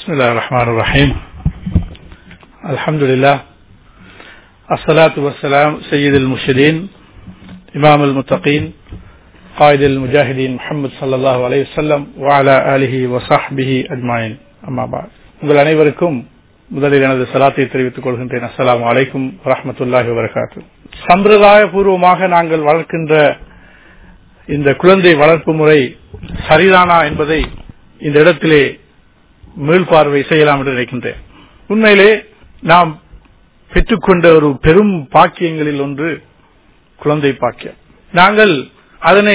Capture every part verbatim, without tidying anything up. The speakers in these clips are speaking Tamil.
Bismillahir Rahmanir Rahim. Alhamdulillah. As-salatu was-salam Sayyidil Murshidin, Imam al-Muttaqin, Qaid al-Mujahidin Muhammad sallallahu alayhi wasallam wa ala alihi wa sahbihi ajma'in. Amma ba'd. உங்கள் அனைவருக்கும் முதலில் எனது சலாத்தை தெரிவித்துக் கொள்கின்றேன். அஸ்ஸலாமு அலைக்கும் வரஹ்மத்துல்லாஹி வபரகாத்துஹு. சம்பிரதாய பூர்வமாக நாங்கள் வளர்க்கின்ற இந்த குழந்தை வளர்ப்பு முறை சரிதானா என்பதை இந்த இடத்திலே மீள்பார்வை செய்யலாம் என்று நினைக்கின்றேன். உண்மையிலே நாம் பெற்றுக்கொண்ட ஒரு பெரும் பாக்கியங்களில் ஒன்று குழந்தை பாக்கியம். நாங்கள் அதனை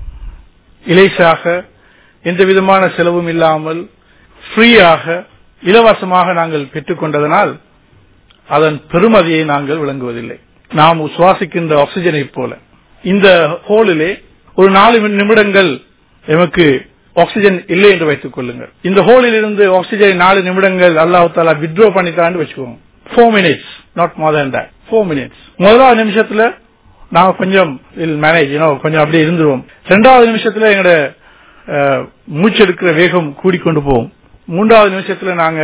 இலேசாக எந்த விதமான செலவும் இல்லாமல் ஃப்ரீயாக இலவசமாக நாங்கள் பெற்றுக்கொண்டதனால் அதன் பெருமதியை நாங்கள் விளங்குவதில்லை. நாம் சுவாசிக்கின்ற ஆக்சிஜனை போல இந்த ஹோலிலே ஒரு நாலு நிமிடங்கள் எமக்கு ஆக்சிஜன் இல்லை என்று வைத்துக் கொள்ளுங்கள். இந்த ஹோலில் இருந்து ஆக்சிஜனை நாலு நிமிடங்கள் அல்லாஹ் தஆலா வித்ட்ரா பண்ணிட்டான்னு வச்சுக்கோங்க. Four minutes not more than that. Four minutes. முதலாவது நிமிஷத்துல நாங்க கொஞ்சம் மேனேஜ் கொஞ்சம் அப்படியே இருந்துருவோம். இரண்டாவது நிமிஷத்துல எங்களோட மூச்செடுக்கிற வேகம் கூடிக்கொண்டு போவோம். மூன்றாவது நிமிஷத்துல நாங்க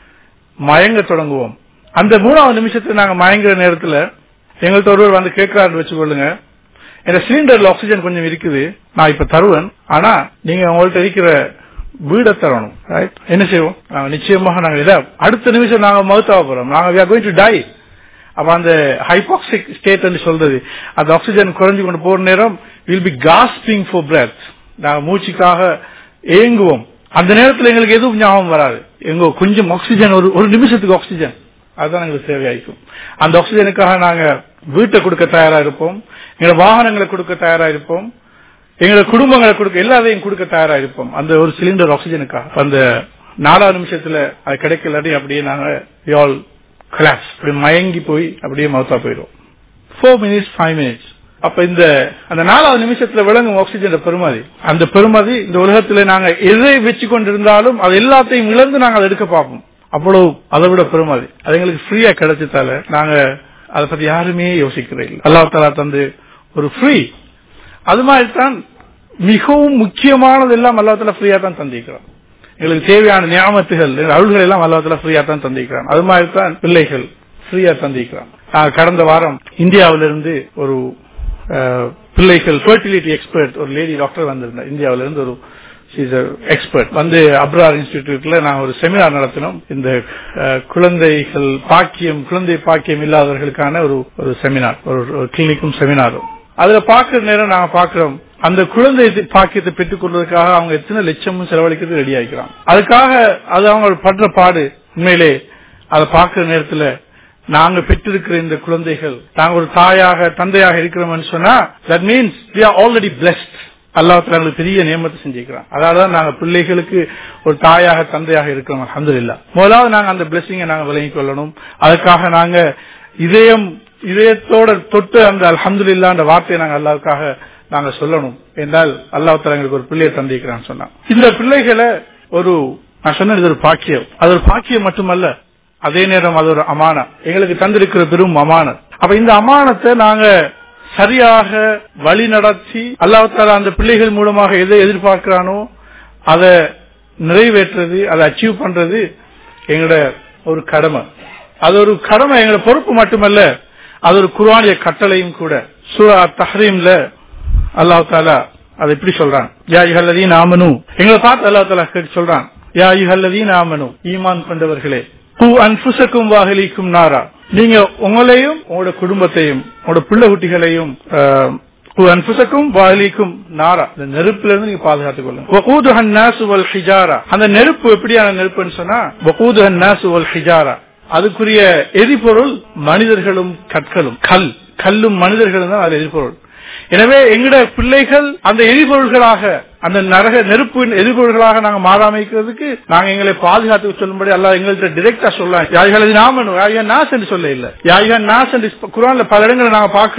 மயங்க தொடங்குவோம். அந்த மூணாவது நிமிஷத்துல நாங்க மயங்குற நேரத்துல எங்கள்கிட்ட ஒருவர் வந்து கேட்கிறாரு வச்சுக்கொள்ளுங்க, இந்த சிலிண்டர்ல ஆக்சிஜன் கொஞ்சம் இருக்குது, நான் இப்ப தருவேன், ஆனா நீங்க உங்கள்ட்ட இருக்கிற வீட தரணும். என்ன செய்வோம்? நிச்சயமாக நாங்க அடுத்த நிமிஷம் நாங்க மவுத்தாக போறோம், நாங்க we are going to die. அப்ப அந்த ஹைபாக்சிக் ஸ்டேட் என்று சொல்றது, அந்த ஆக்சிஜன் குறைஞ்சு கொண்டு போற நேரம் will be gasping for breath. நாங்க மூச்சுக்காக ஏங்குவோம். அந்த நேரத்தில் எங்களுக்கு எதுவும் ஞாபகம் வராது. எங்க கொஞ்சம் ஆக்சிஜன், ஒரு ஒரு நிமிஷத்துக்கு ஆக்சிஜன், அதுதான் எங்களுக்கு தேவையாயிருக்கும். அந்த ஆக்சிஜனுக்காக நாங்க வீட்டை கொடுக்க தயாரா இருப்போம், எங்களோட வாகனங்களை கொடுக்க தயாரா இருப்போம், எங்களோட குடும்பங்களை கொடுக்க எல்லாத்தையும் கொடுக்க தயாரா இருப்போம் அந்த ஒரு சிலிண்டர் ஆக்சிஜனுக்காக. அந்த நாலாவது நிமிஷத்துல அது கிடைக்கலாட்டி அப்படியே நாங்க ஆல் கிளாஸ் அப்படி மயங்கி போய் அப்படியே மவுத்தா போயிடும். Four minutes five minutes. அப்ப இந்த அந்த நாலாவது நிமிஷத்துல விளங்கும் ஆக்சிஜன் பெருமதி. அந்த பெருமதி இந்த உலகத்துல நாங்க எதை வச்சு கொண்டிருந்தாலும் அது எல்லாத்தையும் இழந்து நாங்க அதை எடுக்க பார்ப்போம். அவ்வளவு அதை விட பெருமதி அது எங்களுக்கு ஃப்ரீயா கிடைச்சதால நாங்க அதை பத்தி யாருமே யோசிக்கிறேன். அல்லாஹ் தஆலா தந்து ஒரு ஃப்ரீ. அது மாதிரி தான் மிகவும் முக்கியமானது எல்லாம் அல்லாஹ் தஆலா ஃப்ரீயா தான் தந்திருக்கிறான். எங்களுக்கு தேவையான நியாமத்துகள் அருள்கள் எல்லாம் அல்லாஹ் தஆலா ஃப்ரீயா தான் தந்திருக்கிறான். அது மாதிரி தான் பிள்ளைகள் ஃப்ரீயா தந்திருக்கிறான். கடந்த வாரம் இந்தியாவிலிருந்து ஒரு பிள்ளைகள் ஃபெர்டிலிட்டி எக்ஸ்பர்ட் ஒரு லேடி டாக்டர் வந்திருந்தார். இந்தியாவிலிருந்து ஒரு எக்ஸ்பர்ட் வந்து அப்ரார் இன்ஸ்டிடியூட்ல நாங்க ஒரு செமினார் நடத்தினோம். இந்த குழந்தைகள் பாக்கியம் குழந்தை பாக்கியம் இல்லாதவர்களுக்கான ஒரு ஒரு செமினார், ஒரு கிளினிக்கும் செமினாரும். அதுல பாக்குற நேரம் நாங்க பாக்குறோம், அந்த குழந்தை பாக்கியத்தை பெற்றுக் கொள்வதற்காக அவங்க எத்தனை லட்சமும் செலவழிக்கிறது ரெடி ஆகிக்கிறாங்க. அதுக்காக அது அவங்க படுற பாடு உண்மையிலே அதை பாக்குற நேரத்துல நாங்க பெற்றிருக்கிற இந்த குழந்தைகள் நாங்க ஒரு தாயாக தந்தையாக இருக்கிறோம்னு சொன்னா that means we are already blessed. அல்லாஹ் தஆலா பெரிய நியமத்தை செஞ்சிருக்கிறான். அதாவது நாங்க பிள்ளைகளுக்கு ஒரு தாயாக தந்தையாக இருக்கிறோம். அல்ஹம்துலில்லாஹ். முதலாவது நாங்க அந்த பிளெஸிங்கை நாங்க விளங்கிக் கொள்ளணும். அதுக்காக நாங்க இதயம் இதயத்தோட தொட்டு அந்த அல்ஹம்துலில்லாஹ் என்ற வார்த்தையை நாங்க அல்லாஹ்வுக்காக நாங்க சொல்லணும். என்றால் அல்லாஹ் தஆலா எங்களுக்கு ஒரு பிள்ளையை தந்திருக்கிறான்னு சொன்னா இந்த பிள்ளைகளை ஒரு நான் சொன்ன இது ஒரு பாக்கியம். அது ஒரு பாக்கியம் மட்டுமல்ல, அதே நேரம் அது ஒரு அமானம், எங்களுக்கு தந்திருக்கிற பெரும் அமானம். அப்ப இந்த அமானத்தை நாங்க சரியாக வழி நடத்தி அல்லாஹ் தஆலா அந்த பிள்ளைகள் மூலமாக எதை எதிர்பார்க்கிறானோ அதை நிறைவேற்றுறது, அதை அச்சீவ் பண்றது எங்களோட ஒரு கடமை. அது ஒரு கடமை, எங்களோட பொறுப்பு மட்டுமல்ல, அது ஒரு குர்ஆனிய கட்டளையும் கூட. சூரா தஹ்ரீம்ல அல்லாஹ் தஆலா அதை இப்படி சொல்றான், யா அய்யுஹல்லதீன ஆமனூ. எங்களை பார்த்து அல்லாஹ் தஆலா சொல்றான், யா அய்யுஹல்லதீன ஆமனூ, ஈமான் கொண்டவர்களே, கூ அன்ஃபுஸக்கும் வ அஹ்லீக்கும் நாரா, நீங்க உங்களையும் உங்களோட குடும்பத்தையும் உங்களோட பிள்ளை குட்டிகளையும் அன்ஃபுஸக்கும் வ அஹ்லீக்கும் நாரா, இந்த நெருப்புல இருந்து நீங்க பாதுகாத்துக் கொள்ளுங்க. வகூதுஹன் நாஸு வல் ஹிஜாரா, அந்த நெருப்பு எப்படியான நெருப்புன்னு சொன்னா வகூதுஹன் நாஸு வல் ஹிஜாரா, அதுக்குரிய எரிபொருள் மனிதர்களும் கற்களும், கல் கல்லும் மனிதர்களும் தான் அது எரிபொருள். எனவே எங்கட பிள்ளைகள் அந்த எரிபொருள்களாக, அந்த நரக நெருப்பின் எரிபொருள்களாக நாங்க மாறாமைக்கிறதுக்கு நாங்க எங்களை பாதுகாத்து சொல்லும்படி அல்லாஹ் எங்கள்கிட்ட டிரெக்டா சொல்லலாம். யாய்கள் நாமனு யாய்கள் நாஸ் என்று சொல்ல இல்ல, யாய்கள் நாஸ் என்று குர்ஆன்ல பல இடங்களை நாங்க பாக்குறோம்.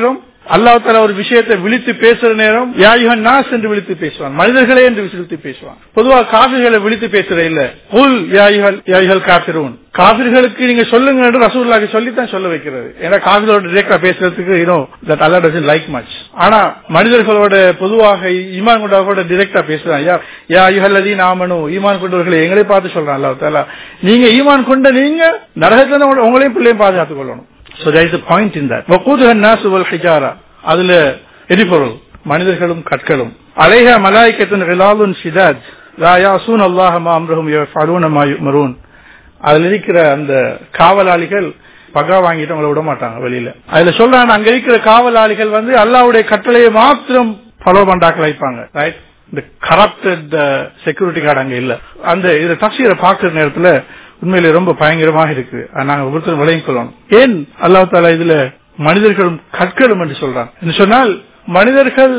அல்லாஹ் தஆலா ஒரு விஷயத்தை விழித்து பேசுற நேரம் யா அய்யுஹன் நாஸ் என்று விழித்து பேசுவான், மனிதர்களே என்று விழித்து பேசுவான். பொதுவா காஃபிர்களை விழித்து பேசுற இல்ல, குல் யா அய்யுஹல் யா அய்யுஹல் காஃபிரூன், காஃபிர்களுக்கு நீங்க சொல்லுங்க என்று ரசூலுல்லாஹி சொல்லித்தான் சொல்ல வைக்கிறது. ஏன்னா காஃபிர்களோட டைரக்டா பேசுறதுக்கு you know that Allah doesn't like much. ஆனா மனிதர்களோட பொதுவாக ஈமான் கொண்டவர்களோட டைரக்டா பேசுறான். யா யா அய்யுஹல்லதீன ஆமனூ, ஈமான் கொண்டவர்களே எங்களை பார்த்து சொல்றான் அல்லாஹ் தஆலா, நீங்க ஈமான் கொண்ட நீங்க நரகத்துல உங்களையும் பிள்ளையும் பாதுகாத்துக் கொள்ளணும். So there is a point in that. وَقُودُهَا النَّاسُ وَالْحِجَارَةُ, அதுல எரிபொருள் மனிதர்களும் கற்களும். அலைஹா மலாயிகத்துன் கிலாதுன் ஷிதாத் லா யாஸூன அல்லாஹ மா அம்ரஹும் யஃபஅலூன மா யுமரூன். அதுல இருக்கிற அந்த காவலாளிகள் பகா வாங்கிட்டு அவங்கள விட மாட்டாங்க வெளியில. அதுல சொல்றாங்க அங்க இருக்கிற காவலாளிகள் வந்து அல்லாஹ்வுடைய கட்டளையை மாத்திரம் ஃபாலோ பண்றாக்களா இருப்பாங்க. ரைட், இந்த கரப்டட் செக்யூரிட்டி கார்டு அங்க இல்ல. அந்த இத தஃசீரை பார்க்கிற நேரத்துல உண்மையிலே ரொம்ப பயங்கரமாக இருக்கு. நாங்க ஒவ்வொருத்தரும் விளையும் கொள்ளணும். ஏன் அல்லாஹ் தஆலா இதுல மனிதர்களும் கற்களும் என்று சொல்றாங்க என்று சொன்னால், மனிதர்கள்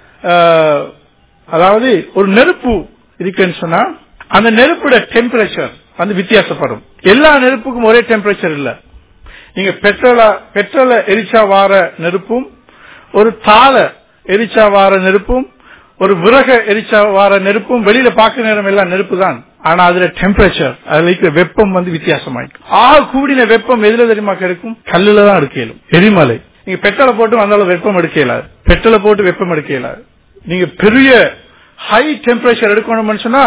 அதாவது ஒரு நெருப்பு இருக்குன்னு சொன்னா அந்த நெருப்போட டெம்பரேச்சர் வந்து வித்தியாசப்படும். எல்லா நெருப்புக்கும் ஒரே டெம்பரேச்சர் இல்ல. நீங்க பெட்ரோல பெட்ரோல எரிச்சா வார நெருப்பும், ஒரு தாளை எரிச்சா வார நெருப்பும், ஒரு விறக எரிச்சா வார நெருப்பும் வெளியில பார்க்க நேரம் எல்லாம் நெருப்பு தான். ஆனா அதுல டெம்பரேச்சர், அதுல இருக்கிற வெப்பம் வந்து வித்தியாசமாயிடும். ஆக கூடின வெப்பம் எதுல தெரியுமா கிடைக்கும்? கல்லுல தான் எடுக்கலும். எரிமலை. நீங்க பெட்ரோலை போட்டு வந்தாலும் வெப்பம் எடுக்க இயலாது, பெட்ரோலை போட்டு வெப்பம் எடுக்க இயலாது. நீங்க பெரிய ஹை டெம்பரேச்சர் எடுக்கணும்னு சொன்னா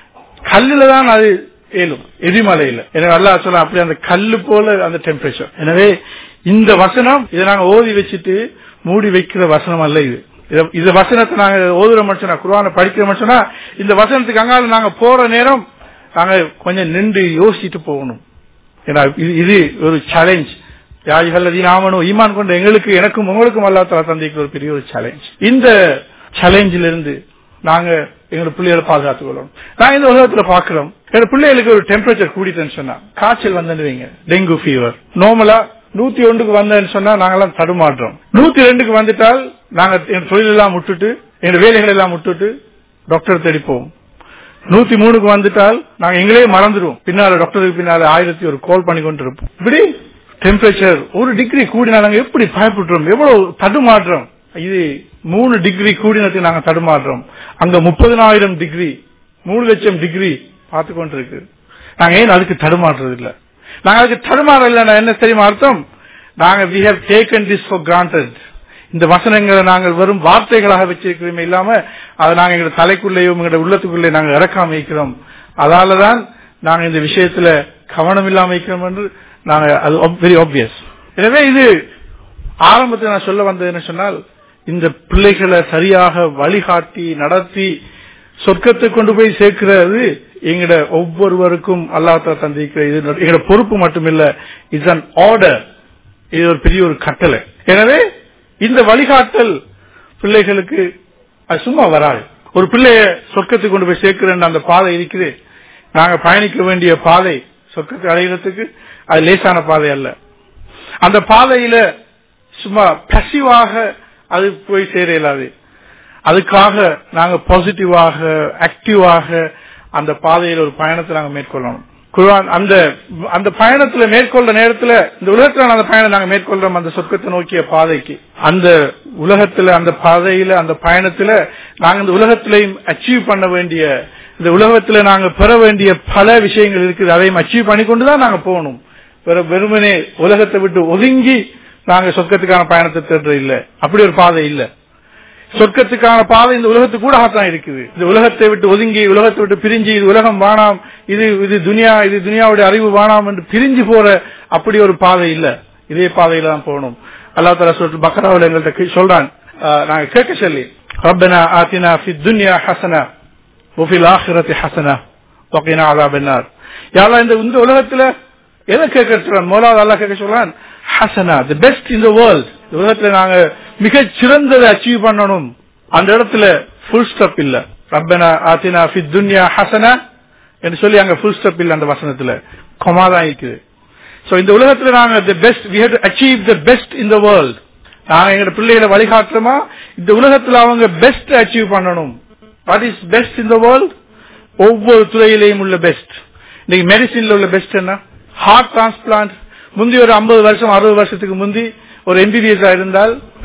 கல்லுல தான் அது ஏலும், எரிமலையில. எனவே அல்லாஹ் சொல்ல அப்படி அந்த கல்லு போல அந்த டெம்பரேச்சர். எனவே இந்த வசனம் இதை நாங்க ஓதி வச்சுட்டு மூடி வைக்கிற வசனம் அல்ல இது. இந்த வசனத்தை நாங்க ஓதுறோம் சொன்னா, குர்ஆனை படிக்கிறோம் சொன்னா, இந்த வசனத்துக்கு அங்கால நாங்க போற நேரம் நாங்க கொஞ்சம் நின்று யோசிச்சுட்டு போகணும். ஏன்னா இது ஒரு சேலஞ்ச். யா அய்யுஹல்லதீன ஆமனூ, ஈமான் கொண்ட எங்களுக்கு எனக்கும் உங்களுக்கும் அல்லாஹ் தஆலா தந்திருக்கிற ஒரு பெரிய ஒரு சேலஞ்ச். இந்த சேலஞ்சில இருந்து நாங்க எங்க பிள்ளைகளை பாதுகாத்துக் கொள்ளணும். நாங்க இந்த உலகத்துல பாக்குறோம், எங்க பிள்ளைகளுக்கு ஒரு டெம்பரேச்சர் கூடிட்டுன்னு சொன்னா, காய்ச்சல் வந்துடுவீங்க, டெங்கு ஃபீவர் நார்மலா நூத்தி ஒன்றுக்கு வந்தேன்னு சொன்னா நாங்கெல்லாம் தடுமாற்றோம். நூத்தி ரெண்டுக்கு வந்துட்டால் நாங்க எங்க தொழில் எல்லாம் விட்டுட்டு எங்க வேலைகள் எல்லாம் விட்டுட்டு டாக்டர் தேடிப்போம். நூத்தி மூணுக்கு வந்துட்டால் நாங்க எங்களே மறந்துடுவோம், பின்னால டாக்டருக்கு பின்னால ஆயிரத்தி ஒரு கால் பண்ணி கொண்டு இருப்போம். இப்படி டெம்பரேச்சர் ஒரு டிகிரி கூடினா நாங்க எப்படி பயப்படுறோம், எவ்வளவு தடுமாற்றம். இது மூணு டிகிரி கூடினத்துக்கு நாங்க தடுமாற்றோம். அங்க முப்பதினாயிரம் டிகிரி மூணு லட்சம் டிகிரி பார்த்து கொண்டு இருக்கு. நாங்க ஏன் அதுக்கு தடுமாறுறது இல்ல? நாங்க அதுக்கு தடுமாற இல்ல என்ன தெரியுமா அர்த்தம்? நாங்க we have taken this for granted. இந்த வசனங்களை நாங்கள் வெறும் வார்த்தைகளாக வச்சிருக்கிறோமே இல்லாம அதை நாங்க எங்க தலைக்குள்ளேயும் எங்க உள்ளத்துக்குள்ளே நாங்க இறக்காம வைக்கிறோம். அதாலதான் நாங்க இந்த விஷயத்துல கவனம் இல்லாம வைக்கிறோம் என்று நாங்க அது வெரி ஆப்வியஸ். எனவே இது ஆரம்பத்தில் நான் சொல்ல வந்தது என்ன சொன்னால், இந்த பிள்ளைகளை சரியாக வழிகாட்டி நடத்தி சொர்க்கத்தை கொண்டு போய் சேர்க்கிறது எங்கட ஒவ்வொருவருக்கும் அல்லாஹ் தஆலா தந்திருக்கிற இது எங்கட பொறுப்பு மட்டுமில்ல, இட்ஸ் அன் ஆர்டர். இது ஒரு பெரிய ஒரு கட்டளை. எனவே இந்த வழிகாட்டல் பிள்ளைகளுக்கு அது சும்மா வராது. ஒரு பிள்ளைய சொர்க்கத்தை கொண்டு போய் சேர்க்கிற அந்த பாதை இருக்குது, நாங்க பயணிக்க வேண்டிய பாதை சொர்க்கத்தை அடைகிறதுக்கு அது லேசான பாதை அல்ல. அந்த பாதையில சும்மா பசிவாக அது போய் சேர இயலாது. அதுக்காக நாங்க பாசிட்டிவாக ஆக்டிவாக அந்த பாதையில் ஒரு பயணத்தை நாங்க மேற்கொள்ளணும். குர்ஆன் அந்த அந்த பயணத்துல மேற்கொள்ற நேரத்துல இந்த உலகத்துல அந்த பயணம் நாங்க மேற்கொள்றோம் அந்த சொர்க்கத்தை நோக்கிய பாதைக்கு. அந்த உலகத்துல அந்த பாதையில அந்த பயணத்துல நாங்க இந்த உலகத்திலையும் அச்சீவ் பண்ண வேண்டிய, இந்த உலகத்துல நாங்க பெற வேண்டிய பல விஷயங்கள் இருக்குது, அதையும் அச்சீவ் பண்ணி கொண்டுதான் நாங்க போகணும். வெறுமனே உலகத்தை விட்டு ஒதுங்கி நாங்க சொர்க்கத்துக்கான பயணத்தை தேடுறது இல்ல, அப்படி ஒரு பாதை இல்ல. சொர்க்கத்துக்கான பாதை இந்த உலகத்துக்கு கூட தான் இருக்குது. இந்த உலகத்தை விட்டு ஒதுங்கி உலகத்தை விட்டு பிரிஞ்சு இது உலகம் வானாம், இது இது துனியா, இது துனியாவுடைய அறிவு வானாம் என்று பிரிஞ்சு போற அப்படி ஒரு பாதை இல்ல. இதே பாதையில தான் போகணும். அல்லாஹ் தஆலா சூரத்துல் பக்ராவுல எங்கள்கிட்ட சொல்றான், நாங்க கேட்க சொல்லி, ரப்பனா ஆத்தினா ஃபித் துன்யா ஹஸனா வஃபில் ஆখিরাতি ஹஸனா வகினா அஸாபன்னார். யா அல்லாஹ் இந்த இந்த உலகத்துல எதை கேட்க சொல்றான்? மௌலானா அல்லாஹ் கேட்க சொல்றான், ஹஸனா, தி பெஸ்ட் இன் தி வேர்ல்ட். இந்த உலகத்துல நாங்க மிக சிறந்ததை அச்சீவ் பண்ணணும். அந்த இடத்துல ஃபுல் ஸ்டாப் இல்ல. ரப்பனா ஆத்தினா ஃபித் துன்யா ஹஸனா என்று சொல்லி அங்க ஃபுல் ஸ்டாப் இல்ல, அந்த வசனத்துல கொமா தான் இருக்குது. சோ இந்த உலகத்துல நாங்க the best, we have to achieve the best in the world. நாங்க எங்க பிள்ளைகளை வழிகாட்டுறோமா இந்த உலகத்துல அவங்க பெஸ்ட் அச்சீவ் பண்ணணும். What is best in the world? ஒவ்வொரு துறையிலையும் உள்ள பெஸ்ட். இன்னைக்கு மெடிசின்ல உள்ள பெஸ்ட் என்ன? Heart transplant. முந்தி ஒரு ஐம்பது வருஷம் அறுபது வருஷத்துக்கு முந்தி ஒரு எம்பிபிஎஸ் இருந்தால்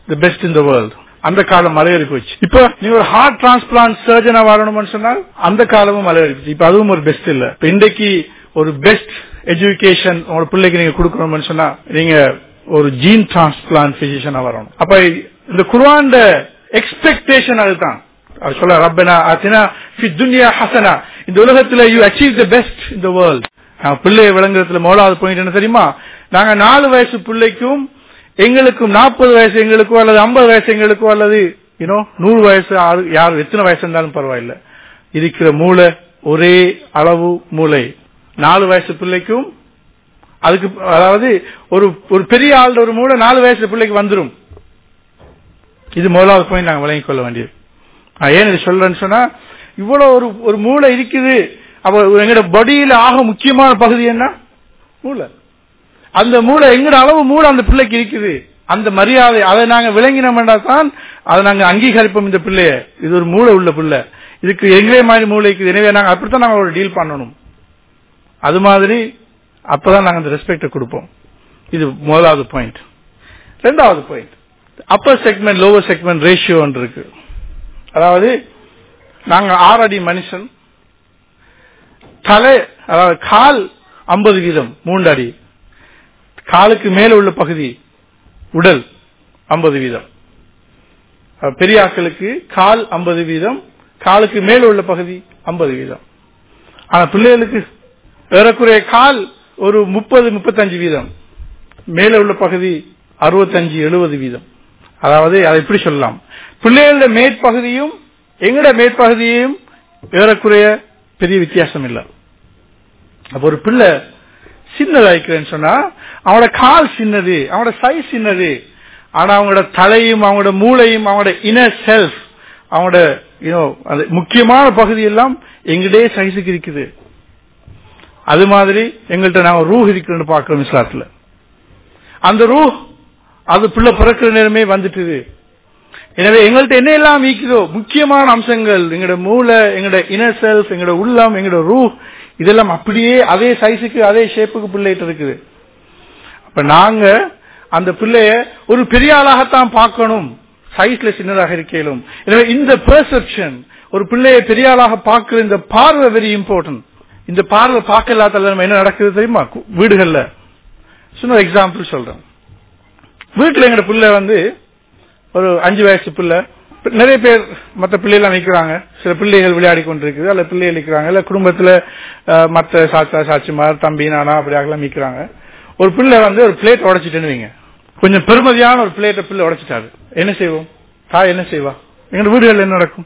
தி பெஸ்ட் இன் தி வேர்ல்ட். அந்த காலம் மலையேறி போச்சு. இப்போ நீங்க ஒரு ஹார்ட் டிரான்ஸ்பிளான்ட் சர்ஜனா வரணும்னு சொன்னால் அந்த காலமும் மலையேறி போச்சு. இப்ப அதுவும் ஒரு பெஸ்ட் இல்ல. இப்ப இன்றைக்கு ஒரு பெஸ்ட் எஜுகேஷன் உங்க பிள்ளைக்கு நீங்க கொடுக்கணும்னு சொன்னா நீங்க ஒரு ஜீன் டிரான்ஸ்பிளான்ட் பிசிஷியனா வரணும். அப்ப இந்த குர்ஆன்ல எக்ஸ்பெக்டேஷன் அதுதான். அது சொல்ல ரப்பனா ஆத்தினா ஃபி துன்யா ஹஸனா, இந்த உலகத்துல you achieve the best in the world. பிள்ளையை விளங்குறதுல முதலாவது பாயிண்ட் என்ன தெரியுமா? நாங்க நாலு வயசு பிள்ளைக்கும் எங்களுக்கும் நாற்பது வயசு எங்களுக்கோ அல்லது ஐம்பது வயசு எங்களுக்கோ அல்லது யூனோ நூறு வயசு யார் எத்தனை வயசு இருந்தாலும் பரவாயில்ல, இருக்கிற மூளை ஒரே அளவு மூளை. நாலு வயசு பிள்ளைக்கும் அதுக்கு அதாவது ஒரு ஒரு பெரிய ஆள் ஒரு மூளை நாலு வயசு பிள்ளைக்கு வந்துடும். இது முதலாவது பாயிண்ட் நாங்க விளங்கிக் கொள்ள வேண்டியது. ஏன் இது சொல்றேன்னு சொன்னா இவ்வளவு ஒரு ஒரு மூளை இருக்குது. அப்ப எங்கட பாடியில ஆக முக்கியமான பகுதி என்ன? மூளை. அந்த மூளை எங்கட அளவு மூளை அந்த பிள்ளைக்கு இருக்குது. அந்த மரியாதை அதை நாங்க விளங்கினோம்னா தான் அதை நாங்க அங்கீகரிப்போம். இந்த பிள்ளைய இது ஒரு மூளை உள்ள பிள்ளை, இதுக்கு எங்களே மாதிரி மூளைக்கு, எனவே நாங்க அப்படித்தான் நாங்க ஒரு டீல் பண்ணணும். அது மாதிரி அப்பதான் நாங்க அந்த ரெஸ்பெக்ட கொடுப்போம். இது முதலாவது பாயிண்ட். ரெண்டாவது point, upper segment lower segment ratio இருக்கு. அதாவது நாங்க ஆறு அடி மனுஷன், தலை அதாவது கால் ஐம்பது வீதம் மூன்று அடி, காலுக்கு மேல உள்ள பகுதி உடல் ஐம்பது வீதம். பெரிய ஆட்களுக்கு கால் ஐம்பது வீதம், காலுக்கு மேல உள்ள பகுதி ஐம்பது வீதம். ஆனா பிள்ளைகளுக்கு ஏறக்குறைய கால் ஒரு முப்பது முப்பத்தஞ்சு வீதம், மேல உள்ள பகுதி அறுபத்தஞ்சு எழுபது வீதம். அதாவது அதை எப்படி சொல்லலாம், பிள்ளைகளோட மேற்பகுதியும் எங்கட மேற்பகுதியையும் ஏறக்குறைய பெரிய வித்தியாசம் இல்லை. அப்ப ஒரு பிள்ளை சின்னதாய்க்கிறேன்னு சொன்னா அவனோட கால் சின்னது, அவனோட சைஸ் சின்னது, ஆனா அவங்களோட தலையும் அவங்களோட மூளையும் அவங்களோட இன்னர் செல்ஃப் அவங்களோட முக்கியமான பகுதி எல்லாம் எங்கடே சைஸுக்கு இருக்குது. அது மாதிரி எங்கள்கிட்ட நாங்க ரூஹ் இருக்குன்னு பாக்குறோம் இஸ்லாத்துல. அந்த ரூஹ் அது பிள்ளை பிறக்கிற நேரமே வந்துட்டு. எனவே எங்கள்கிட்ட என்ன எல்லாம் ஈக்குதோ முக்கியமான அம்சங்கள், எங்களோட மூளை, எங்களோட இன்னர் செல்ஃப், எங்களோட உள்ளம், எங்களோட ரூஹ், இதெல்லாம் அப்படியே அதே சைஸுக்கு அதே ஷேப்புக்கு பிள்ளைகிட்ட இருக்குது. அப்ப நாங்க அந்த பிள்ளைய ஒரு பெரிய ஆளாகத்தான் பார்க்கணும், சைஸ்ல சின்னதாக இருக்கலும். எனவே இந்த பெர்செப்ஷன், ஒரு பிள்ளையை பெரிய ஆளாக பார்க்கிற இந்த பார்வை வெரி இம்பார்ட்டன்ட். இந்த பார்வை பார்க்க இல்லாத என்ன நடக்குது தெரியுமா? வீடுகள்ல சின்ன எக்ஸாம்பிள் சொல்றேன். வீட்டுல எங்க பிள்ளை வந்து ஒரு அஞ்சு வயசு பிள்ளை, நிறைய பேர் மற்ற பிள்ளைகள் நிற்கிறாங்க, சில பிள்ளைகள் விளையாடி கொண்டிருக்குது, அல்ல பிள்ளைகள் நிற்கிறாங்க, இல்ல குடும்பத்துல மற்ற சாச்சா சாச்சிமார் தம்பி நானா அப்படியாகலாம் நிற்கிறாங்க. ஒரு பிள்ளை வந்து ஒரு பிளேட் உடைச்சிட்டுன்னு வைங்க, கொஞ்சம் பெருமதியான ஒரு பிளேட்டை பிள்ளை உடைச்சிட்டாரு, என்ன செய்வோம்? தாய் என்ன செய்வா? எங்க வீடுகள் என்ன நடக்கும்?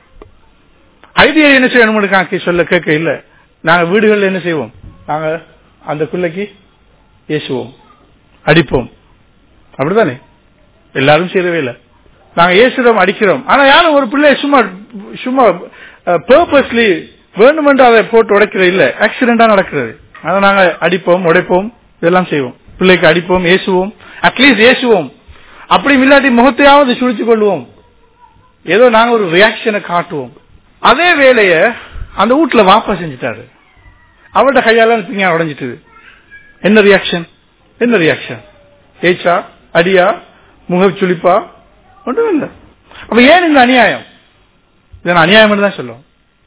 ஐடியா என்ன செய்யணும் சொல்ல கேட்க இல்ல, நாங்க வீடுகள் என்ன செய்வோம்? நாங்க அந்த பிள்ளைக்கு ஏசுவோம், அடிப்போம். அப்படித்தானே? எல்லாரும் செய்யறவே இல்லை, நாங்க ஏசுறோம், அடிக்கிறோம். ஆனா யாரும் ஒரு பிள்ளை சும்மா சும்மா பர்பஸ்லி வேணுமென்று அதை போட்டு உடைக்கிற இல்ல, ஆக்சிடென்டா நடக்கிறது. அதை நாங்க அடிப்போம், உடைப்போம், இதெல்லாம் செய்வோம். பிள்ளைக்கு அடிப்போம், ஏசுவோம், அட்லீஸ்ட் ஏசுவோம். அப்படி இல்லாட்டி முகத்தையாவது சுழிச்சு கொள்வோம், ஏதோ நாங்க ஒரு ரியாக்ஷனை காட்டுவோம். அதே வேலைய அந்த வீட்டுல வாப்பா செஞ்சுட்டாரு, அவரோட கையால பிங்க உடைஞ்சிட்டு, என்ன ரியாக்ஷன்? என்ன ரியாக்ஷன்? ஏச்சா, அடியா, முக சுழிப்பா? ஒன்றும் இல்லை. அப்ப ஏன் இந்த அநியாயம்? இதை அநியாயம் தான் சொல்லுவோம்.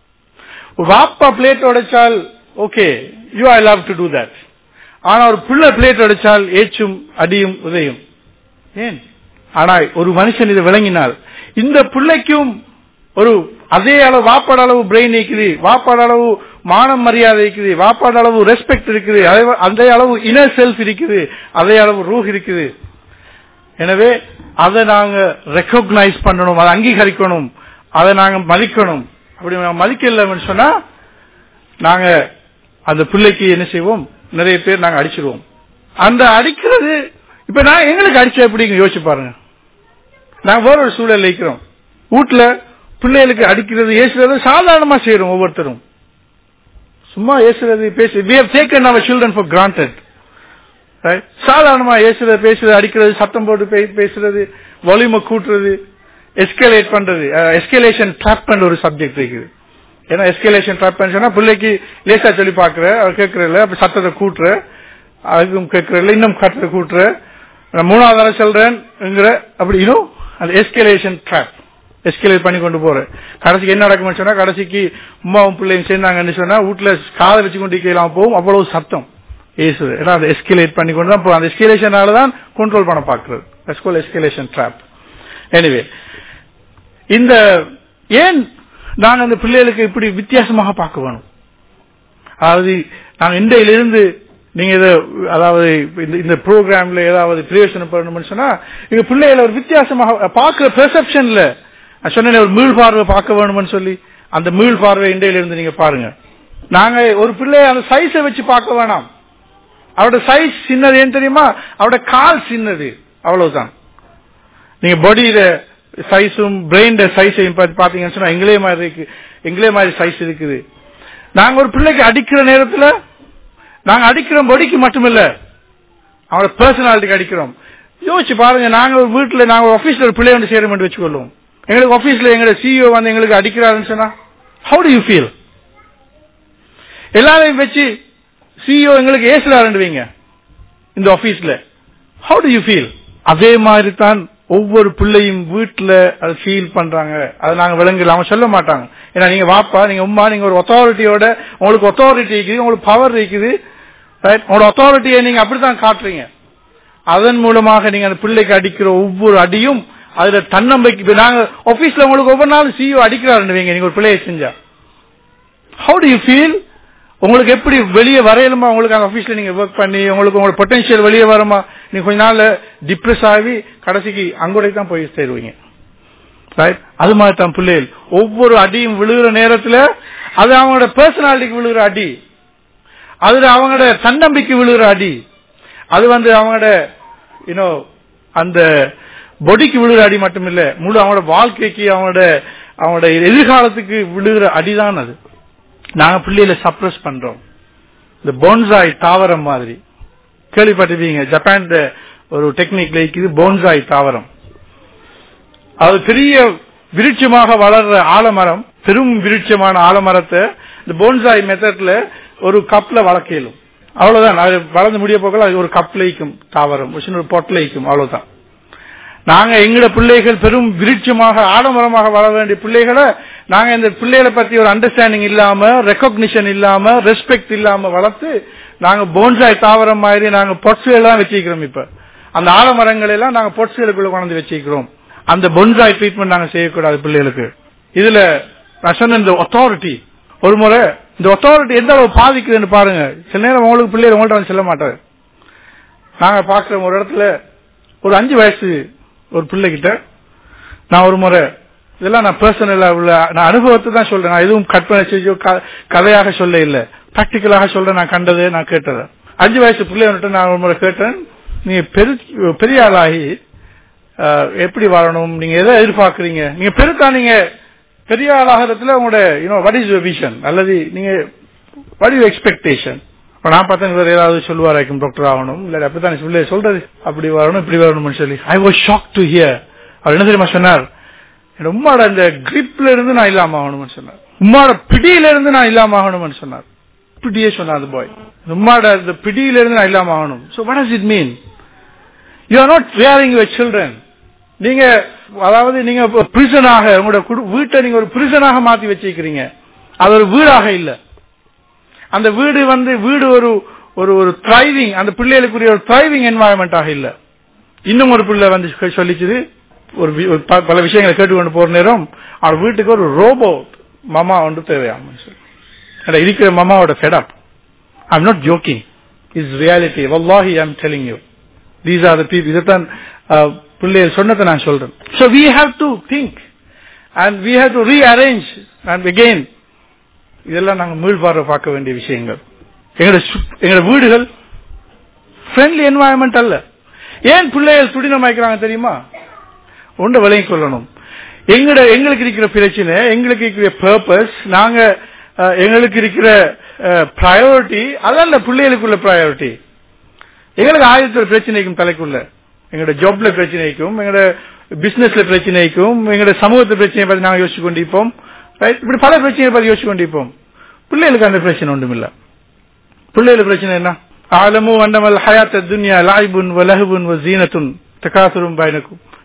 வாப்பா பிளேட் உடைச்சால் okay, you I love to do that. ஆனா ஒரு பிள்ளை பிளேட் உடைச்சால் ஏச்சும் அடியும் உதயும். ஏன்? ஆனா ஒரு மனுஷன் இதை விளங்கினால் இந்த பிள்ளைக்கும் ஒரு அதே அளவு வாப்பாட அளவு பிரெயின் இருக்குது, வாப்பாட அளவு மானம் மரியாதை இருக்குது, வாப்பாட அளவு ரெஸ்பெக்ட் இருக்குது, அதே அளவு இன்னர் செல்ஃப் இருக்குது, அதே அளவு ரூஹ் இருக்குது. எனவே அதை நாங்க ரெகக்னைஸ் பண்ணணும், அதை அங்கீகரிக்கணும், அதை நாங்க மதிக்கணும். அப்படி மதிக்கலன்னு சொன்னா நாங்க அந்த பிள்ளைக்கு என்ன செய்வோம்? நிறைய பேர் நாங்க அடிச்சிருவோம். அந்த அடிக்கிறது இப்ப நான் எங்களுக்கு அடிச்சா எப்படிங்க யோசிச்சு பாருங்க. நாங்க வேற ஒரு சூழல் இருக்கிறோம், வீட்டுல பிள்ளைகளுக்கு அடிக்கிறது ஏசுறது சாதாரணமா செய்யறோம். ஒவ்வொருத்தரும் சும்மா ஏசுறது பேசு, we have taken our children for granted. சாதாரணமா ஏசுறது, பேசுறது, அடிக்கிறது, சத்தம் போட்டு பேசுறது, வால்யூமை கூட்டுறது, எஸ்கலேட் பண்றது. எஸ்கலேஷன் ட்ராப் பண்ற ஒரு சப்ஜெக்ட் இருக்குது. ஏன்னா எஸ்கலேஷன் ட்ராப் பண்ணா பிள்ளைக்கு லேசா சொல்லி பாக்குற, அவர் கேட்கறதில்ல, அப்ப சத்தத்தை கூட்டுற, அதுக்கும் கேட்கறதில்ல, இன்னும் கட்டத்தை கூட்டுற, மூணாவது சொல்றேன் அப்படி இன்னும் அந்த எஸ்கலேஷன் ட்ராப், எஸ்கலேட் பண்ணி கொண்டு போற. கடைசிக்கு என்ன நடக்கும்னு சொன்னா, கடைசிக்கு உமாவும் பிள்ளையும் சேர்ந்தாங்கன்னு சொன்னா வீட்டுல காதை வச்சு கொண்டு கேட்கலாம் போகும், அவ்வளவு சத்தம் ஏசு. ஏன்னா அதை எஸ்கலேட் பண்ணி கொண்டு தான் அந்த எஸ்கலேஷனால தான் கண்ட்ரோல் பண்ண பாக்குறது. That's called escalation trap. Anyway, இந்த ஏன் நாங்க அந்த பிள்ளைகளுக்கு இப்படி வித்தியாசமாக பார்க்க வேணும்? அதாவது நாங்க இன்றையிலிருந்து நீங்க இதை, அதாவது இந்த ப்ரோக்ராம்ல ஏதாவது பிரயோஜனம் பண்ணணும்னு சொன்னா எங்க பிள்ளைகளை ஒரு வித்தியாசமாக பார்க்கிற பெர்செப்ஷன்ல சொன்ன ஒரு மீள் பார்வை பார்க்க வேணும்னு சொல்லி அந்த மீள் பார்வை இன்றையிலிருந்து நீங்க பாருங்க. நாங்க ஒரு பிள்ளைய அந்த சைஸை வச்சு பார்க்க வேணாம். அவரோட சைஸ் சின்னது ஏன் தெரியுமா? அவரோட கால் சின்னது, அவ்வளவுதான். நீங்க பாடியில சைஸும் பிரெயின் சைஸையும் பாத்தீங்கன்னு சொன்னா எங்களே மாதிரி இருக்கு, எங்களே மாதிரி சைஸ் இருக்குது. நாங்க ஒரு பிள்ளைக்கு அடிக்கிற நேரத்துல நாங்க அடிக்கிறோம் பாடிக்கு மட்டுமில்ல, அவங்களோட பர்சனாலிட்டிக்கு அடிக்கிறோம். யோசிச்சு பாருங்க, நாங்க ஒரு வீட்டுல நாங்க ஒரு ஆபீஸ்ல ஒரு பிள்ளை வந்து சேரும் வச்சுக்கொள்ளும். எங்களுக்கு ஆபீஸ்ல எங்க சிஇஓ வந்து எங்களுக்கு அடிக்கிறாருன்னு சொன்னா ஹவு டு யூ ஃபீல்? எல்லாரையும் வச்சு சிஇஓ எங்களுக்கு ஏசுறாருவீங்க இந்த ஆபீஸ்ல, ஹவு டு யூ ஃபீல்? அதே மாதிரி தான் ஒவ்வொரு பிள்ளையும் வீட்டுல அதை ஃபீல் பண்றாங்க. அதை நாங்க விளங்கல, அவங்க சொல்ல மாட்டாங்க. ஏன்னா நீங்க வாப்பா, நீங்க உமா, நீங்க ஒரு அத்தாரிட்டியோட, உங்களுக்கு அத்தாரிட்டி இருக்குது, உங்களுக்கு பவர் இருக்குது, உங்களோட அத்தாரிட்டியை நீங்க அப்படித்தான் காட்டுறீங்க. அதன் மூலமாக நீங்க அந்த பிள்ளைக்கு அடிக்கிற ஒவ்வொரு அடியும் அதுல தன்னம்பிக்கை. நாங்க ஆபீஸ்ல உங்களுக்கு ஒவ்வொரு நாளும் சிஇஓ அடிக்கிறாருவீங்க, நீங்க ஒரு பிள்ளையை செஞ்சா ஹவு டு யூ ஃபீல்? உங்களுக்கு எப்படி வெளியே வரையலுமா? உங்களுக்கு அந்த ஆபீஸ்ல நீங்க ஒர்க் பண்ணி உங்களுக்கு உங்களோட பொட்டன்ஷியல் வெளியே வருமா? நீங்க கொஞ்ச நாள் டிப்ரெஸ் ஆகி கடைசிக்கு அங்கோடைக்கு தான் போய் சேருவீங்க. அது மாதிரி தான் பிள்ளைகள் ஒவ்வொரு அடியும் விழுகிற நேரத்துல அது அவங்களோட பர்சனாலிட்டிக்கு விழுகிற அடி, அதுல அவங்களோட தன்னம்பிக்கை விழுகிற அடி, அது வந்து அவங்களோட யூனோ அந்த பொடிக்கு விழுகிற அடி மட்டும் இல்ல, முழு அவங்களோட வாழ்க்கைக்கு அவங்களோட அவங்களோட எதிர்காலத்துக்கு விழுகிற அடிதான் அது. நாங்க பிள்ளைகளை சப்ரஸ் பண்றோம். இந்த போன்சாய் தாவரம் மாதிரி கேள்விப்பட்டிருப்பீங்க, ஜப்பான் ஒரு டெக்னிக்ல இருக்குது போன்சாய் தாவரம். அது பெரிய விருட்சமாக வளர்ற ஆலமரம், பெரும் விருட்சமான ஆலமரத்தை இந்த போன்சாய் மெத்தட்ல ஒரு கப்ல வளர்க்கலும், அவ்வளவுதான். அது வளர்ந்து முடிய போகல அது ஒரு கப்ல வைக்கும் தாவரம், ஒரு பொட்டில் வைக்கும், அவ்வளவுதான். நாங்க எங்கட பிள்ளைகள் பெரும் விருட்சமாக ஆடமரமாக வளர வேண்டிய பிள்ளைகளை நாங்க இந்த பிள்ளைகளை பத்தி ஒரு அண்டர்ஸ்டாண்டிங் இல்லாம, ரெகக்னிஷன் இல்லாம, ரெஸ்பெக்ட் இல்லாம வளர்த்து நாங்க போன்சாய் தாவரம் மாதிரி நாங்க பொட்ஸ்லாம் வச்சிருக்கிறோம். இப்ப அந்த ஆலமரங்கள் எல்லாம் நாங்க பொட்ஸ்களுக்குள்ள கொண்டு வச்சிருக்கிறோம். அந்த போன்சாய் ட்ரீட்மெண்ட் நாங்க செய்யக்கூடாது பிள்ளைகளுக்கு. இதுல நான் சொன்ன இந்த அத்தாரிட்டி, ஒரு முறை இந்த அத்தாரிட்டி எந்த அளவு பாதிக்குதுன்னு பாருங்க. சில நேரம் உங்களுக்கு பிள்ளைகள் உங்கள்ட்ட வந்து சொல்ல மாட்டாரு. நாங்க பாக்குற ஒரு இடத்துல ஒரு அஞ்சு வயசு ஒரு பிள்ளைகிட்ட நான் ஒரு முறை, இதெல்லாம் நான் பர்சனலா உள்ள நான் அனுபவத்தை தான் சொல்றேன், நான் எதுவும் கற்பனை செஞ்சோ கதையாக சொல்ல இல்ல, பிராக்டிக்கலாக சொல்றேன். நான் கண்டது, நான் கேட்டது. அஞ்சு வயசு பிள்ளைகிட்ட நான் ஒரு முறை கேட்டேன், நீங்க பெரிய ஆளாகி எப்படி வாழணும், நீங்க எதை எதிர்பார்க்கறீங்க, நீங்க பெருத்தா நீங்க பெரிய ஆளாகிறதுல உங்களோட you know what is your vision, அல்லது நீங்க வாட் இஸ் யுவர் எக்ஸ்பெக்டேஷன்? நான் பார்த்தேன் இவர் ஏதாவது சொல்லுவாராக்கும், டாக்டர் ஆகணும், இல்ல அப்படித்தான் சொல்ல சொல்றது, அப்படி வரணும் இப்படி வரணும்னு சொல்லி. I was shocked to hear. அவர் என்ன தெரியுமா சொன்னார், உம்மாட இந்த கிரிப்ல இருந்து நான் இல்லாம ஆகணும்னு சொன்னார், உம்மாட பிடியில இருந்து நான் இல்லாம ஆகணும்னு சொன்னார். பிடியே சொன்னார் பாய், உம்மாட இந்த பிடியில இருந்து நான் இல்லாம ஆகணும். So what does it mean? You are not rearing your children. நீங்க அதாவது நீங்க பிரிசனாக உங்களோட வீட்டை நீங்க ஒரு பிரிசனாக மாத்தி வச்சிருக்கிறீங்க. அது ஒரு வீடாக இல்ல. அந்த வீடு வந்து வீடு ஒரு ஒரு ஒரு த்ரைவிங், அந்த பிள்ளைகளுக்குரிய ஒரு த்ரைவிங் என்வாயன்மெண்டாக இல்ல. இன்னும் ஒரு பிள்ளை வந்து சொல்லிச்சுது, ஒரு பல விஷயங்களை கேட்டுக்கொண்டு போற நேரம் அவர் வீட்டுக்கு ஒரு ரோபோ மாமா ஒன்று தேவையாம சொல்லி இருக்கிற மாமாவோட fed up. I am not joking, is reality. வல்லாஹி I am telling you, these are the people. இதைத்தான் பிள்ளைகள் சொன்னதை நான் சொல்றேன். So we have to think and we have to rearrange and again இதெல்லாம் நாங்க மீள்பார்வை பார்க்க வேண்டிய விஷயங்கள். எங்களோட வீடுகள் ஃப்ரெண்ட்லி என்வாயன்மெண்ட் அல்ல. ஏன் பிள்ளைகள் துடினமாய்க்கிறாங்க தெரியுமா? ஒன்று விளங்கி கொள்ளணும். எங்கட எங்களுக்கு இருக்கிற பிரச்சனை, எங்களுக்கு இருக்கிற பர்பஸ், நாங்க எங்களுக்கு இருக்கிற பிரையாரிட்டி அதல்ல பிள்ளைகளுக்குள்ள பிரையாரிட்டி. எங்களுக்கு ஆயிரத்தி ஒரு பிரச்சனைக்கும் தலைக்குள்ள, எங்களோட ஜாப்ல பிரச்சனைக்கும், எங்களோட பிசினஸ்ல பிரச்சனைக்கும், எங்களோட சமூகத்து பிரச்சனையை பத்தி நாங்க யோசிச்சு கொண்டிருப்போம். இப்படி பல பிரச்சனையை பத்தி யோசிச்சு கொண்டிருப்போம். பிள்ளைகளுக்கு அந்த பிரச்சனை ஒன்றும் இல்ல. பிள்ளைகளுக்கு பிரச்சனை என்ன? ஆலமு அன்னமல் ஹயாத் துன்யா லாயிபுன் வ லஹ்வுன் வ ஜீனத்துன் தகாசுரும் பைனக்கும்.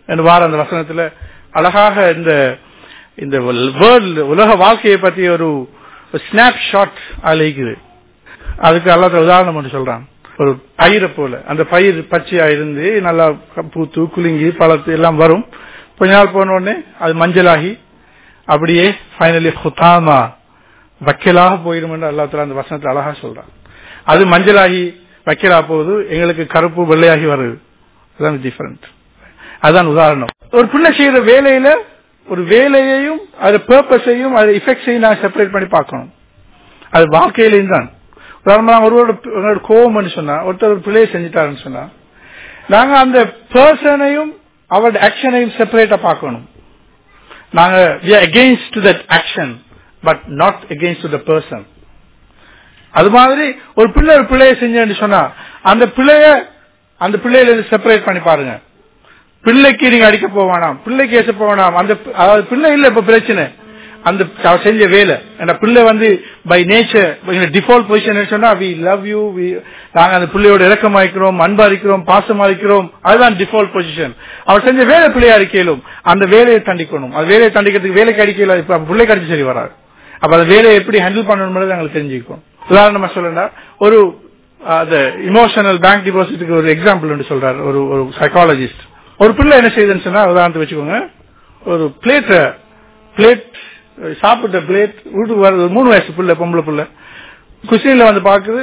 என்று வார அந்த வசனத்துல அழகாக இந்த இந்த வேர்ல்ட் உலக வாழ்க்கையை பற்றி ஒரு ஸ்னாப் ஷாட் அதுல இருக்குது. அதுக்கு அல்லாஹ் உதாரணம் ஒன்று சொல்றான். ஒரு பயிரை போல அந்த பயிர் பச்சையா இருந்து நல்லா பூத்து குலுங்கி பழத்து எல்லாம் வரும். கொஞ்ச நாள் போன உடனே அது மஞ்சளாகி அப்படியே ஃபைனலி ஹுதாமா வக்கலாக போயிடும் என்று அல்லாஹ் தஆலா அந்த வசனத்தை அழகா சொல்றான். அது மஞ்சளாகி வக்கலா போகுது, எங்களுக்கு கருப்பு வெள்ளையாகி வருது. அதுதான் டிஃபரண்ட். அதுதான் உதாரணம். ஒரு பிள்ளை செய்யற வேலையில ஒரு வேலையையும் அது பர்பஸையும் அது இஃபெக்ட்ஸையும் நான் செப்பரேட் பண்ணி பார்க்கணும். அது வாழ்க்கையிலையும் தான். உதாரணமா ஒருவரோட கோபம் சொன்னா, ஒருத்தர் பிள்ளையை செஞ்சுட்டாருன்னு சொன்னா, நாங்க அந்த பர்சனையும் அவரோட ஆக்ஷனையும் செப்பரேட்டா பார்க்கணும். நாங்க we are against to that action but not against to the person. அது மாதிரி ஒரு பிள்ளை ஒரு பிள்ளையை செஞ்சேன்னு சொன்னா அந்த பிள்ளைய அந்த பிள்ளையில இருந்து செப்பரேட் பண்ணி பாருங்க. பிள்ளைக்கு நீங்க அடிக்க போவானாம், பிள்ளைக்கு ஏச போவானாம். அந்த அதாவது பிள்ளை இல்ல இப்ப பிரச்சனை, அந்த செஞ்ச வேலை. பிள்ளை வந்து பை நேச்சர் டிஃபால்ட் பொசிஷன் சொன்னா வி லவ் யூ, நாங்க அந்த பிள்ளையோட இறக்கமாக்கிறோம், அன்பாரிக்கிறோம், பாசமாரிக்கிறோம். அதுதான் டிஃபால்ட் பொசிஷன். அவர் செஞ்ச வேலை பிள்ளையா அடிக்கலும், அந்த வேலையை தண்டிக்கணும். அது வேலையை தண்டிக்கிறதுக்கு வேலைக்கு அடிக்கல, இப்ப பிள்ளைக்கு அடிச்சு சரி வராது. அப்ப அந்த வேலையை எப்படி ஹேண்டில் பண்ணணும் எங்களுக்கு தெரிஞ்சுக்கும். உதாரணமா சொல்லணும்னா ஒரு இமோஷனல் பேங்க் டிபாசிட்டுக்கு ஒரு எக்ஸாம்பிள் சொல்றாரு ஒரு ஒரு சைக்காலஜிஸ்ட். ஒரு பிள்ளை என்ன செய்யுதுன்னு சொன்னா உதாரணத்தை வச்சுக்கோங்க, ஒரு பிளேட் பிளேட் சாப்பிட்ட பிளேட் வீட்டுக்கு வர்றது மூணு வயசு பிள்ளை, பொம்பளை பிள்ளை குசின்ல வந்து பாக்குது,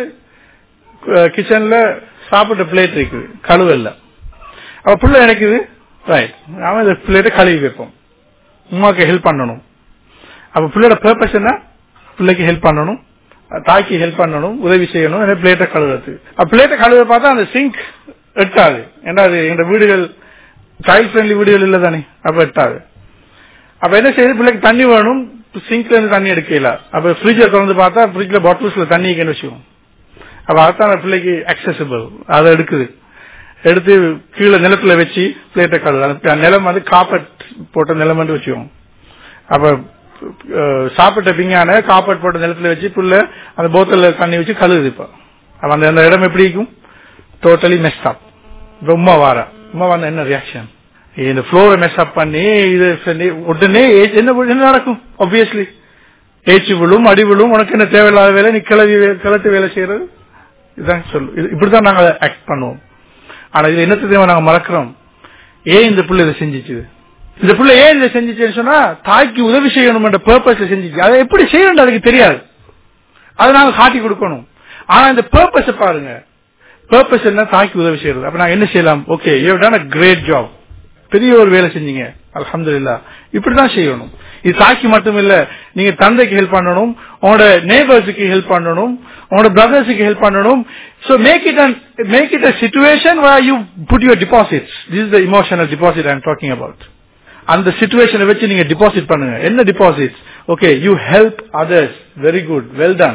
கிச்சன்ல சாப்பிட்ட பிளேட் இருக்குது, கழுவல்ல. அவ பிள்ளை நினைக்குது ரைட் அவன் இந்த பிளேட்டை கழுவி வைப்போம், உமாக்கு ஹெல்ப் பண்ணணும். அப்ப பிள்ளையோட பர்பஸ் என்ன? பிள்ளைக்கு ஹெல்ப் பண்ணணும், தாய்க்கு ஹெல்ப் பண்ணணும், உதவி செய்யணும், பிளேட்டை கழுவுறது. பிளேட்டை கழுவ பார்த்தா அந்த சிங்க் எட்டாது. ஏன்னா அது எங்க வீடுகள் சைல்ட் ஃப்ரெண்ட்லி வீடுகள் இல்ல தானே, அப்ப எட்டாது. அப்ப என்ன செய்யுது, பிள்ளைக்கு தண்ணி வேணும், சிங்க்ல இருந்து தண்ணி எடுக்கல. அப்ப ஃப்ரிட்ஜை திறந்து பார்த்தா ஃப்ரிட்ஜ்ல பாட்டில்ஸ்ல தண்ணி வச்சுக்கோம். அப்ப அதுதான் பிள்ளைக்கு அக்சசிபிள். அதை எடுக்குது, எடுத்து கீழே நிலத்துல வச்சு பிளேட்டை கழுவு. நிலம் வந்து காப்பட் போட்ட நிலம் வந்து வச்சுக்கோம். அப்ப சாப்பிட்ட பிங்கான காப்பட் போட்ட நிலத்துல வச்சு புள்ள அந்த போத்தல்ல தண்ணி வச்சு கழுவுது. இப்ப அந்த இடம் எப்படி இருக்கும்? டோட்டலி மெஸ்ட் அப். உமா வார உமா வந்த என்ன ரியாக்ஷன்? இந்த ஃப்ளோரை மெஸ் அப் பண்ணி இது உடனே என்ன நடக்கும்? ஆப்வியஸ்லி ஏச்சு விழும், அடி விழும். உனக்கு என்ன தேவையில்லாத வேலை, நீ கிளவி கிளட்டு வேலை செய்யறது. இதுதான் சொல்லு. இப்படிதான் நாங்க ஆக்ட் பண்ணுவோம். ஆனா இது என்ன தெரியுமா நாங்க மறக்கிறோம்? ஏன் இந்த பிள்ளை இதை செஞ்சிச்சு, இந்த பிள்ளை ஏன் இதை செஞ்சிச்சுன்னு சொன்னா தாய்க்கு உதவி செய்யணும் என்ற பர்பஸ்ல செஞ்சிச்சு. அதை எப்படி செய்யணும் அதுக்கு தெரியாது, அதை நாங்க காட்டி கொடுக்கணும். ஆனா இந்த பர்பஸ் பாருங்க, பர்பஸ் என்ன? தாய்க்கு உதவி செய்யறது. அப்ப நாங்க என்ன செய்யலாம்? Okay, you have done a great job, பெரிய ஒரு வேலை செஞ்சீங்க, அல்ஹம்துலில்லாஹ். இப்படிதான் செய்யணும். இது தாய்க்கு மட்டும் இல்ல, நீங்க தந்தைக்கு ஹெல்ப் பண்ணணும், உங்களோட நேபர்ஸுக்கு ஹெல்ப் பண்ணணும், உங்களோட பிரதர்ஸுக்கு ஹெல்ப் பண்ணணும். So make it an make it a situation where you put your deposits. This is the emotional deposit I am talking about. அந்த சிச்சுவேஷனை வச்சு நீங்க டிபாசிட் பண்ணுங்க. என்ன deposit? Okay, you help others, very good, well done.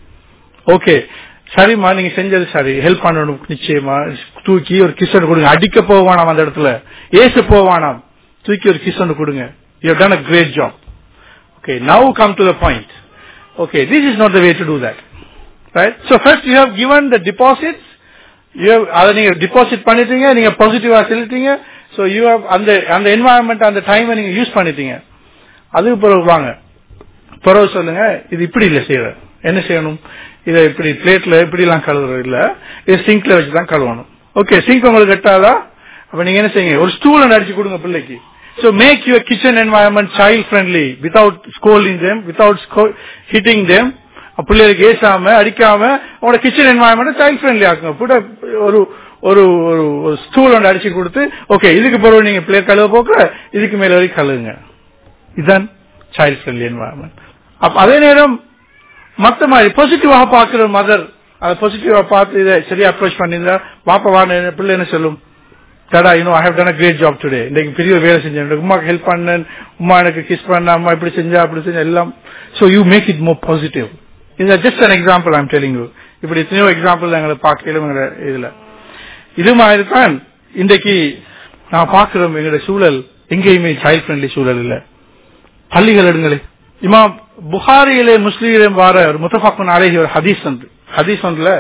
Okay, சரிம்மா நீங்க செஞ்சது சரி, ஹெல்ப் பண்ணணும். நிச்சயமா தூக்கி ஒரு கிஸ் கொடுங்க. அடிக்க போவானாம், அந்த இடத்துல ஏசு போவானாம், தூக்கி ஒரு கிஸ் கொடுங்க. You have done a great job. Okay, now come to the point. Okay, this is not the way to do that, right? So first you have given the deposits, you have அதை நீங்க டிபாசிட் பண்ணிட்டீங்க, நீங்க பாசிட்டிவா செலுத்தீங்க. So you have அந்த அந்த என்வாயன்மெண்ட் அந்த டைமை நீங்க யூஸ் பண்ணிட்டீங்க. அதுக்கு பிறகு வாங்க, பிறகு சொல்லுங்க இது இப்படி இல்ல செய்யற. என்ன செய்யணும்? இதை இப்படி பிளேட்ல இப்படி எல்லாம் கழுவுறது இல்ல, இது சிங்க்ல வச்சுதான் கழுவணும். ஓகே, சிங்க் உங்களுக்கு கட்டாதா? அப்ப நீங்க என்ன செய்யுங்க, ஒரு ஸ்டூல் அடிச்சு கொடுங்க பிள்ளைக்கு. So make your kitchen environment child friendly without scolding them, without hitting them. பிள்ளைகளுக்கு ஏசாம அடிக்காம உங்களோட கிச்சன் என்வாயன்மெண்ட் சைல்ட் ஃப்ரெண்ட்லி ஆக்குங்க. ஒரு ஒரு ஒரு ஸ்டூல் ஒன்று அடிச்சு கொடுத்து, ஓகே இதுக்கு பிறகு நீங்க பிளேட் கழுவ போக்க இதுக்கு மேல வரைக்கும் கழுவுங்க. இதுதான் சைல்ட் ஃப்ரெண்ட்லி என்வாயன்மெண்ட். அப்ப அதே நேரம் மத்த மாதிரி பாசிட்டிவாக பாக்குற மதர் அதை பாசிட்டிவா பார்த்து இதை சரியா அப்ரோச் பண்ணிருந்தா பாப்பா வாங்க பிள்ளை என்ன சொல்லும்? Tada, you know I have done a great job today. இன்னைக்கு பெரிய வேலை செஞ்சேன், உமாக்கு ஹெல்ப் பண்ணேன், உமா எனக்கு கிஸ் பண்ண, அம்மா இப்படி செஞ்சா அப்படி செஞ்சா எல்லாம். So you make it more positive. இது just an example I am telling you. இப்படி எத்தனையோ எக்ஸாம்பிள் எங்களை பார்க்கலும் இதுல. இது மாதிரி தான் இன்றைக்கு நான் பார்க்கிறோம். எங்களுடைய சூழல் எங்கேயுமே சைல்ட் ஃப்ரெண்ட்லி சூழல் இல்ல. பள்ளிகள் எடுங்களே, இமாம் புகாரியிலே முஸ்லிமிலே வார ஒரு முத்தஃபக்குன் அலைஹி ஒரு ஹதீஸ் ஒன்று ஹதீஸ் ஒன்றுல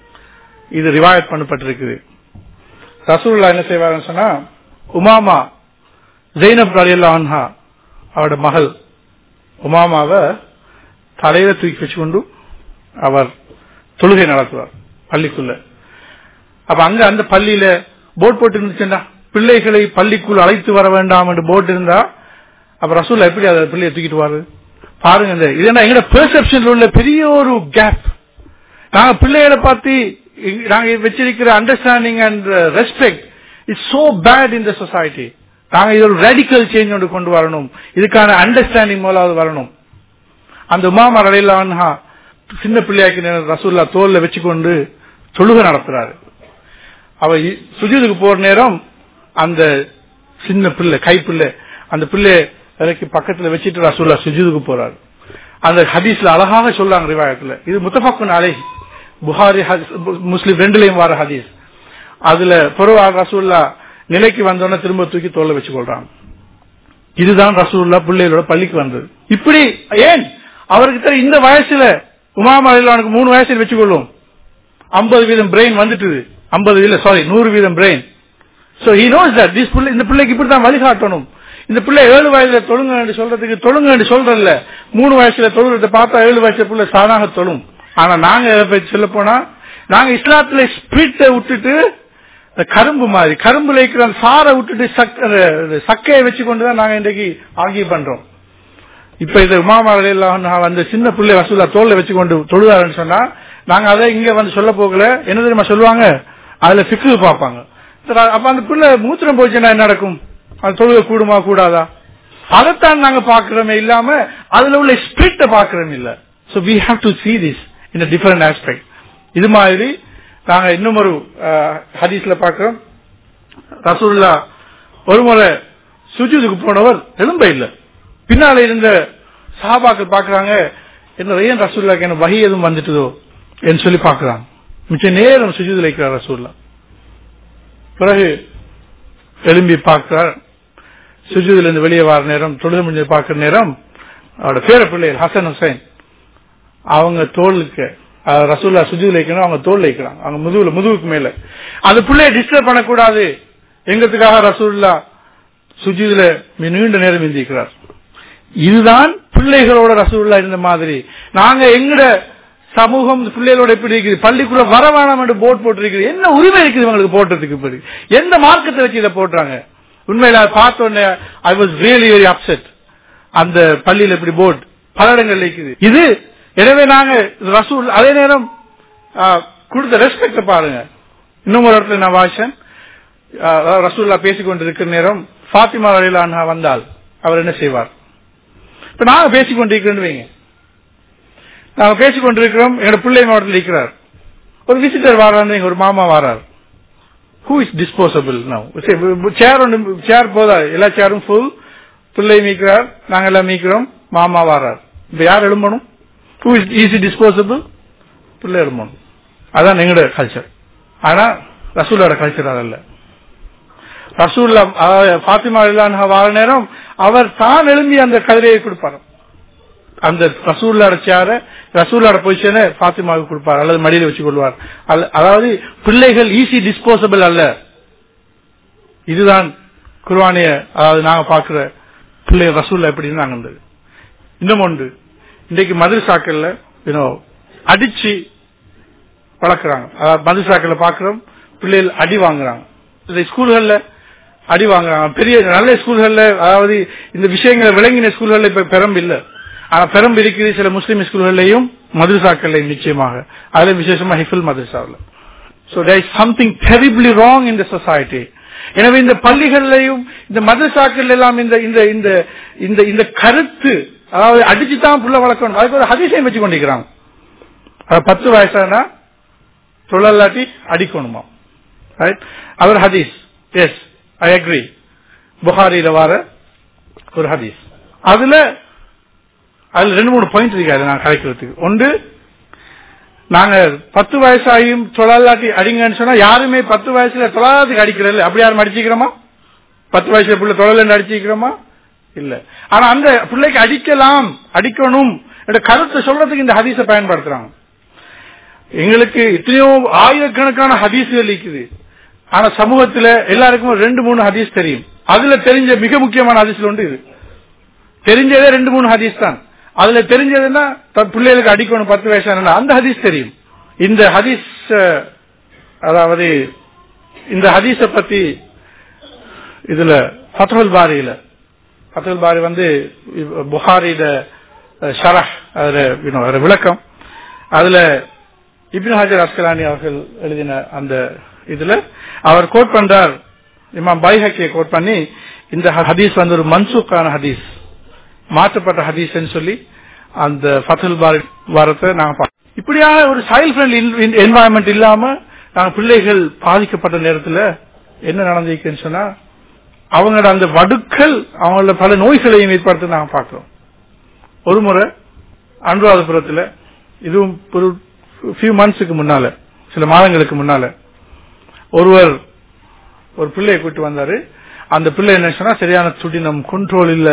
இது ரிவாயத் பண்ணப்பட்டிருக்குது. ரசூலுல்லாஹ் என்ன செய்வாருன்னு சொன்னா, உமாமா ஜெய்னப் ரலியல்லாஹு அன்ஹா அவருடைய மகள் உமாமாவை தலையில தூக்கி வச்சுக்கொண்டு அவர் தொழுகை நடத்துவார் பள்ளிக்குள்ள. அப்ப அங்க அந்த பள்ளியில போர்ட் போட்டு இருந்துச்சுன்னா பிள்ளைகளை பள்ளிக்குள் அழைத்து வர வேண்டாம் என்று போர்ட் இருந்தா அப்ப ரசூல் எப்படி அதை பிள்ளையை தூக்கிட்டு வாரு பாருங்க. இதெல்லாம் எங்களோட பெர்செப்ஷன்ல உள்ள பெரிய ஒரு கேப். நாங்க பிள்ளைகளை பார்த்து நாங்க வச்சிருக்கிற understanding and respect is so bad in the society. நாங்க இது ஒரு ரேடிக்கல் சேஞ்ச் ஒன்று கொண்டு வரணும். இதுக்கான அண்டர்ஸ்டாண்டிங் மூலாவது வரணும். அந்த உமாமா ரலியல்லாஹு அன்ஹா சின்ன பிள்ளையாக்கி ரசூல்லா தோல்ல வச்சுக்கொண்டு தொழுகை நடத்துறாரு. அவ சுஜூதுக்கு போற நேரம் அந்த சின்ன பிள்ளை கைப்பிள்ளை அந்த பிள்ளை இறக்கி பக்கத்துல வச்சுட்டு ரசூல்லா சுஜூதுக்கு போறாரு. அந்த ஹதீஸ்ல அழகாக சொல்றாங்க ரிவாயத்துல. இது முத்தஃபக்குன் அலைஹி, புகாரி முஸ்லிம் ரெண்டுலயும் வர ஹதீஸ். அதுல பொதுவாக ரசூல்லா நிலைக்கு வந்தோடனே திரும்ப தூக்கி தோல்ல வச்சு கொள்றாங்க. இதுதான் ரசூலுல்லாஹ் பிள்ளைகளோட பள்ளிக்கு வந்தது. இப்படி ஏன் அவருக்கு இந்த வயசுல உமாமா ரலியல்லாஹு மூணு வயசுல வச்சுக்கொள்ளும் ஐம்பது வீதம் பிரெயின் வந்துட்டு ஐம்பது இல்ல சாரி நூறு வீதம் brain. So he knows that this பிள்ளை இந்த பிள்ளைக்கு இப்படித்தான் வழிகாட்டணும். இந்த பிள்ளை ஏழு வயசுல தொழுங்க சொல்றதுக்கு தொழுங்க சொல்றல மூணு வயசுல தொழுகிறத பார்த்தா ஏழு வயசுல பிள்ளை சாதாக தொழும். ஆனா நாங்க சொல்ல போனா நாங்க இஸ்லாத்துல ஸ்பிரிட்டை விட்டுட்டு கரும்பு மாதிரி கரும்புல இருக்கிற சாரை விட்டுட்டு சக்கையை வச்சு கொண்டுதான் நாங்க இன்றைக்கு ஆர்கியூ பண்றோம். இப்ப இது உமாமா ரலியல்லாஹு அன்ஹா அந்த சின்ன பிள்ளை ரசூலுல்லாஹ் தோல்ல வச்சு கொண்டு தொழுதாருன்னு சொன்னா நாங்க அதை இங்க வந்து சொல்ல போகல. என்ன தெரியுமா சொல்லுவாங்க, அதுல ஃபிக்ஹ் பார்ப்பாங்க. அப்ப அந்த பிள்ளை மூத்திரம் போச்சுன்னா என்ன நடக்கும், அது தொழுகை கூடுமா கூடாதா, அதைத்தான் நாங்க பாக்குறோமே இல்லாம அதுல உள்ள ஸ்பிரிட்டை பாக்குறோம் இல்ல. So we have to see this in a different aspect. இது மாதிரி நாங்க இன்னும் ஒரு ஹதீஸ்ல பாக்கிறோம். ரசூலுல்லாஹ் ஒரு முறை சுஜூதுக்கு போனவர் எழும்ப இல்ல. பின்னால இருந்த சஹாபாக்கள் பாக்குறாங்க என்ன ஏன் ரசூலுல்லாஹ்க்கு என்ன வஹி எதுவும் வந்துட்டதோ என்று சொல்லி பாக்குறாங்க. மிச்ச நேரம் சுஜூதுல இருக்கிறார் ரசூலுல்லாஹ். பிறகு எழும்பி பார்க்கிறார். சுஜூதுல இருந்து வெளியே வர நேரம் தொழுது முடிஞ்சு பார்க்கிற நேரம் அவரோட பேர பிள்ளைகள் ஹசன் ஹுசைன் அவங்க தோளுக்கு ரசூல்லா சுஜூதுல வைக்கணும், அவங்க தோல்ல வைக்கிறாங்க, அவங்க முதுகுல முதுகுக்கு மேல. அந்த பிள்ளைய டிஸ்டர்ப் பண்ணக்கூடாது எங்கிறதுக்காக ரசூல்லா சுஜூதுல நீண்ட நேரம் இருந்திருக்கிறார். இதுதான் பிள்ளைகளோட ரசூலுல்லாஹ் இருந்த மாதிரி. நாங்க எங்கட சமூகம் பிள்ளைகளோட எப்படி இருக்குது, பள்ளிக்குள்ள வர வேணாம் என்று போர்ட் போட்டிருக்கிறது. என்ன உரிமை இருக்குது இவங்களுக்கு போட்டதுக்கு? இப்படி எந்த மார்க்கத்தை வச்சு இதை போட்டுறாங்க? உண்மையில பார்த்தோன்னே I was really very upset. அந்த பள்ளியில இப்படி போர்ட் பல இடங்கள் இருக்குது இது. எனவே நாங்க ரசூல் அதே நேரம் கொடுத்த ரெஸ்பெக்ட பாருங்க. இன்னும் ஒரு இடத்துல நான் வாசன் ரசூல்லா பேசிக்கொண்டிருக்கிற நேரம் ஃபாத்திமா ரலியல்லாஹு அன்ஹா வந்தால் அவர் என்ன செய்வார்? இப்ப நாங்க பேசிக்கொண்டிருக்கிறோம் வைங்க, நாங்க பேசிக்கொண்டிருக்கிறோம், என்னோட பிள்ளை மாவட்டத்தில் இருக்கிறார், ஒரு விசிட்டர் வராரு, ஒரு மாமா வரார். Who is disposable? சேர் ஒன்று சேர் போதா, எல்லா சேரும் ஃபுல், பிள்ளை மீக்கிறார், நாங்க எல்லாம் மீக்கிறோம், மாமா வரார். இப்ப யார் எழும்பணும்? Who is easy disposable? பிள்ளை எழும்பணும். அதான் எங்களோட கல்ச்சர். ஆனா ரசூலோட கல்ச்சர் அதல்ல. ரசூல்லா ஃபாத்திமா ரலியல்லாஹு அன்ஹா வார நேரம் அவர் தான் எழும்பி அந்த கதிரையை கொடுப்பார். அந்த ரசூல்லோட சேர ரசூல்லோட பொசிஷனை ஃபாத்திமாவுக்கு கொடுப்பார் அல்லது மடியில வச்சு கொள்வார். அதாவது பிள்ளைகள் ஈஸி டிஸ்போசபிள் அல்ல. இதுதான் குர்ஆனிய அதாவது நாங்க பாக்குற பிள்ளை ரசூல்லா எப்படின்னு நாங்க இருந்தது. இன்னும் ஒன்று, இன்றைக்கு மதரசாக்கள்ல அடிச்சு வளர்க்குறாங்க. அதாவது மதரசாக்கள்ல பாக்குறோம் பிள்ளைகள் அடி வாங்குறாங்க, ஸ்கூல்கள்ல அடி வாங்குறாங்க. பெரிய நல்ல ஸ்கூல்கள்ல அதாவது இந்த விஷயங்களை விளங்கின ஸ்கூல்கள்ல இப்ப பெரம்பு இல்ல. ஆனா பெரம்பு இருக்குது சில முஸ்லீம் ஸ்கூல்கள்லையும் மதரசாக்கள்லையும் நிச்சயமாக, அதுல விசேஷமா ஹிஃபுல் மதரசாவில். So there is something terribly wrong in the society. எனவே இந்த பள்ளிகள்லையும் இந்த மதரசாக்கள் எல்லாம் இந்த இந்த இந்த இந்த கருத்து அதாவது அடிச்சுதான் புள்ள வளர்க்கணும், அதுக்கு ஒரு ஹதீஸையும் வச்சு கொண்டிருக்கிறாங்க. பத்து வயசானா தொழிலாட்டி அடிக்கணுமா? அவர் ஹதீஸ், எஸ் ஐ அக்ரி, புகாரில வர ஒரு ஹதீஸ். அதுல அதுல ரெண்டு மூணு பாயிண்ட் இருக்காது நான் கலைக்கிறதுக்கு. ஒன்று, நாங்க பத்து வயசாயும் தொழிலாட்டி அடிங்கன்னு சொன்னா யாருமே பத்து வயசுல தொழிலாளத்துக்கு அடிக்கிறது அப்படி யாரும் அடிச்சுக்கிறோமா? பத்து வயசுல பிள்ளை தொழில் அடிச்சுக்கிறோமா? இல்ல. ஆனா அந்த பிள்ளைக்கு அடிக்கலாம் அடிக்கணும் என்ற கருத்தை சொல்றதுக்கு இந்த ஹதீஸை பயன்படுத்துறாங்க. எங்களுக்கு எத்தனையோ ஆயிரக்கணக்கான ஹதீஸ்கள் இருக்குது. ஆனா சமூகத்துல எல்லாருக்கும் ரெண்டு மூணு ஹதீஸ் தெரியும். அதுல தெரிஞ்ச மிக முக்கியமான ஹதீஸ்ல ஒன்று இது. தெரிஞ்சதே ரெண்டு மூணு ஹதீஸ் தான். அதுல தெரிஞ்சதுன்னா பிள்ளைகளுக்கு அடிக்கணும் பத்து வயசான அந்த ஹதீஸ் தெரியும். இந்த ஹதீஸ் அதாவது இந்த ஹதீஸ பத்தி இதுல ஃபத்ஹுல் பாரியில ஃபத்ஹுல் பாரி வந்து புகாரிட ஷரஹ் அதுல விளக்கம் அதுல இப்னு ஹஜர் அஸ்கலானி அவர்கள் எழுதின அந்த இதுல அவர் கோட் பண்றார். இமாம் பைஹக்கியை கோட் பண்ணி இந்த ஹதீஸ் வந்து ஒரு மன்சூக்கான ஹதீஸ், மாற்றப்பட்ட ஹதீஸ் சொல்லி அந்த ஃபத்ஹுல் பாரி வாரத்தை நாங்க இப்படியான ஒரு சைல்ட் ஃப்ரெண்ட்லி என்வாயன்மெண்ட் இல்லாம நாங்க பிள்ளைகள் பாதிக்கப்பட்ட நேரத்தில் என்ன நடந்திருக்குன்னு சொன்னா அவங்களோட அந்த வடுக்கள் அவங்களோட பல நோய்களையும் ஏற்படுத்த நாங்க பாக்கிறோம். ஒரு முறை அனுராதபுரத்தில் இதுவும் ஒரு ஃபியூ மந்த்ஸுக்கு முன்னால சில மாதங்களுக்கு முன்னால ஒருவர் ஒரு பிள்ளையை கூட்டு வந்தாரு. அந்த பிள்ளை என்ன சொன்னா சரியான சுடினம், கண்ட்ரோல் இல்ல,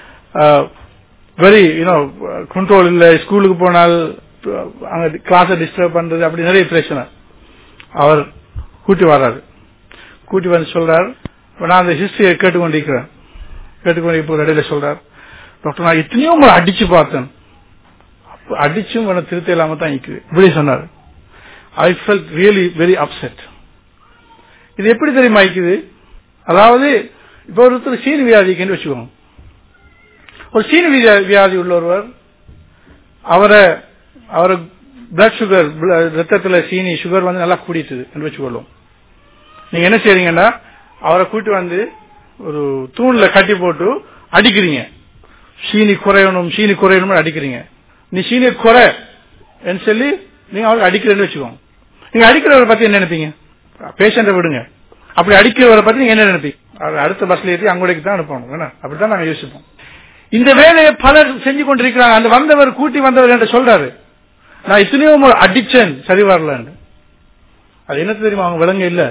வெரி யூனோ கண்ட்ரோல் இல்ல, ஸ்கூலுக்கு போனால் அங்க கிளாஸை டிஸ்டர்ப் பண்றது, அப்படி நிறைய பிரச்சனை. அவர் கூட்டி வர்றாரு. கூட்டி வந்து சொல்றாரு, நான் அந்த ஹிஸ்டரியை கேட்டுக்கொண்டிருக்கிறேன். கேட்டுக்கொண்டிருப்ப இடையில சொல்றார், டாக்டர் நான் எத்தனையோ உங்களை அடிச்சு பார்த்தேன், அடிச்சும் உன திருத்த இல்லாம தான் இருக்குது இப்படி சொன்னார். I felt really very upset. இது எப்படி தெரியுமா இருக்குது? அதாவது இப்ப ஒருத்தர் சீனி வியாதிக்குன்னு வச்சுக்கோங்க. ஒரு சீனி வியாதி உள்ள ஒருவர் அவரை அவரை பிளட் சுகர் ரத்தத்துல சீனி சுகர் வந்து நல்லா கூடிட்டுது என்று வச்சுக்கொள்ளும். நீங்க என்ன செய்றீங்கன்னா அவரை கூட்டி வந்து ஒரு தூண்ல கட்டி போட்டு அடிக்கிறீங்க. சீனி குறையணும் சீனி குறையணும் அடிக்கிறீங்க. நீ சீனி குறை சொல்லி நீங்க அவருக்கு அடிக்கிறேன்னு வச்சுக்கோங்க. நீங்க அடிக்கிறவரை பத்தி என்ன நினைப்பீங்க? பேஷண்ட விடுங்க, அப்படி அடிக்கிறவரை பத்தி நீங்க என்ன நினைப்பீங்க? அடுத்த பஸ்ல ஏற்றி அங்கோடைக்கு தான் அனுப்பணும். அப்படித்தான் நாங்க யோசிப்போம். இந்த வேலையை பலர் செஞ்சு கொண்டிருக்கிறாங்க. அந்த வந்தவர் கூட்டி வந்தவர் என்று சொல்றாரு, நான் இத்தனையோ அடிச்சேன் சரி வரல. அது என்ன தெரியுமா? அவங்க விளங்க இல்ல.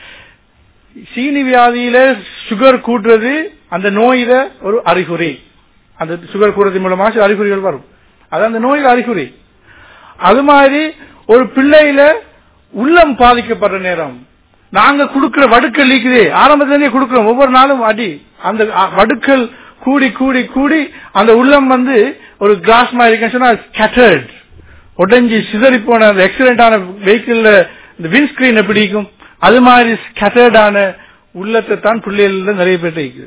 சீனி வியாதியில சுகர் கூட்டுறது அந்த நோயில ஒரு அறிகுறி. அந்த சுகர் கூடுறது மூலமா அறிகுறிகள் வரும். அது அந்த நோயில அறிகுறி. அது மாதிரி ஒரு பிள்ளையில உள்ளம் பாதிக்கப்படுற நேரம் நாங்க கொடுக்கிற வடுக்கள் நீக்குதே, ஆரம்பத்திலே கொடுக்கிறோம் ஒவ்வொரு நாளும் அடி. அந்த வடுக்கள் கூடி கூடி கூடி அந்த உள்ளம் வந்து ஒரு கிளாஸ் மாதிரி ஸ்கேட்டர்ட், உடஞ்சி சிதறி போன அந்த ஆக்சிடென்டான வெஹிக்கிள் இந்த விண்ட்ஸ்கிரீன் எப்படி இருக்கும் அது மாதிரி ஸ்கேட்டர்டான உள்ளத்தை தான் பிள்ளைகள் நிறைய பேர் இருக்குது.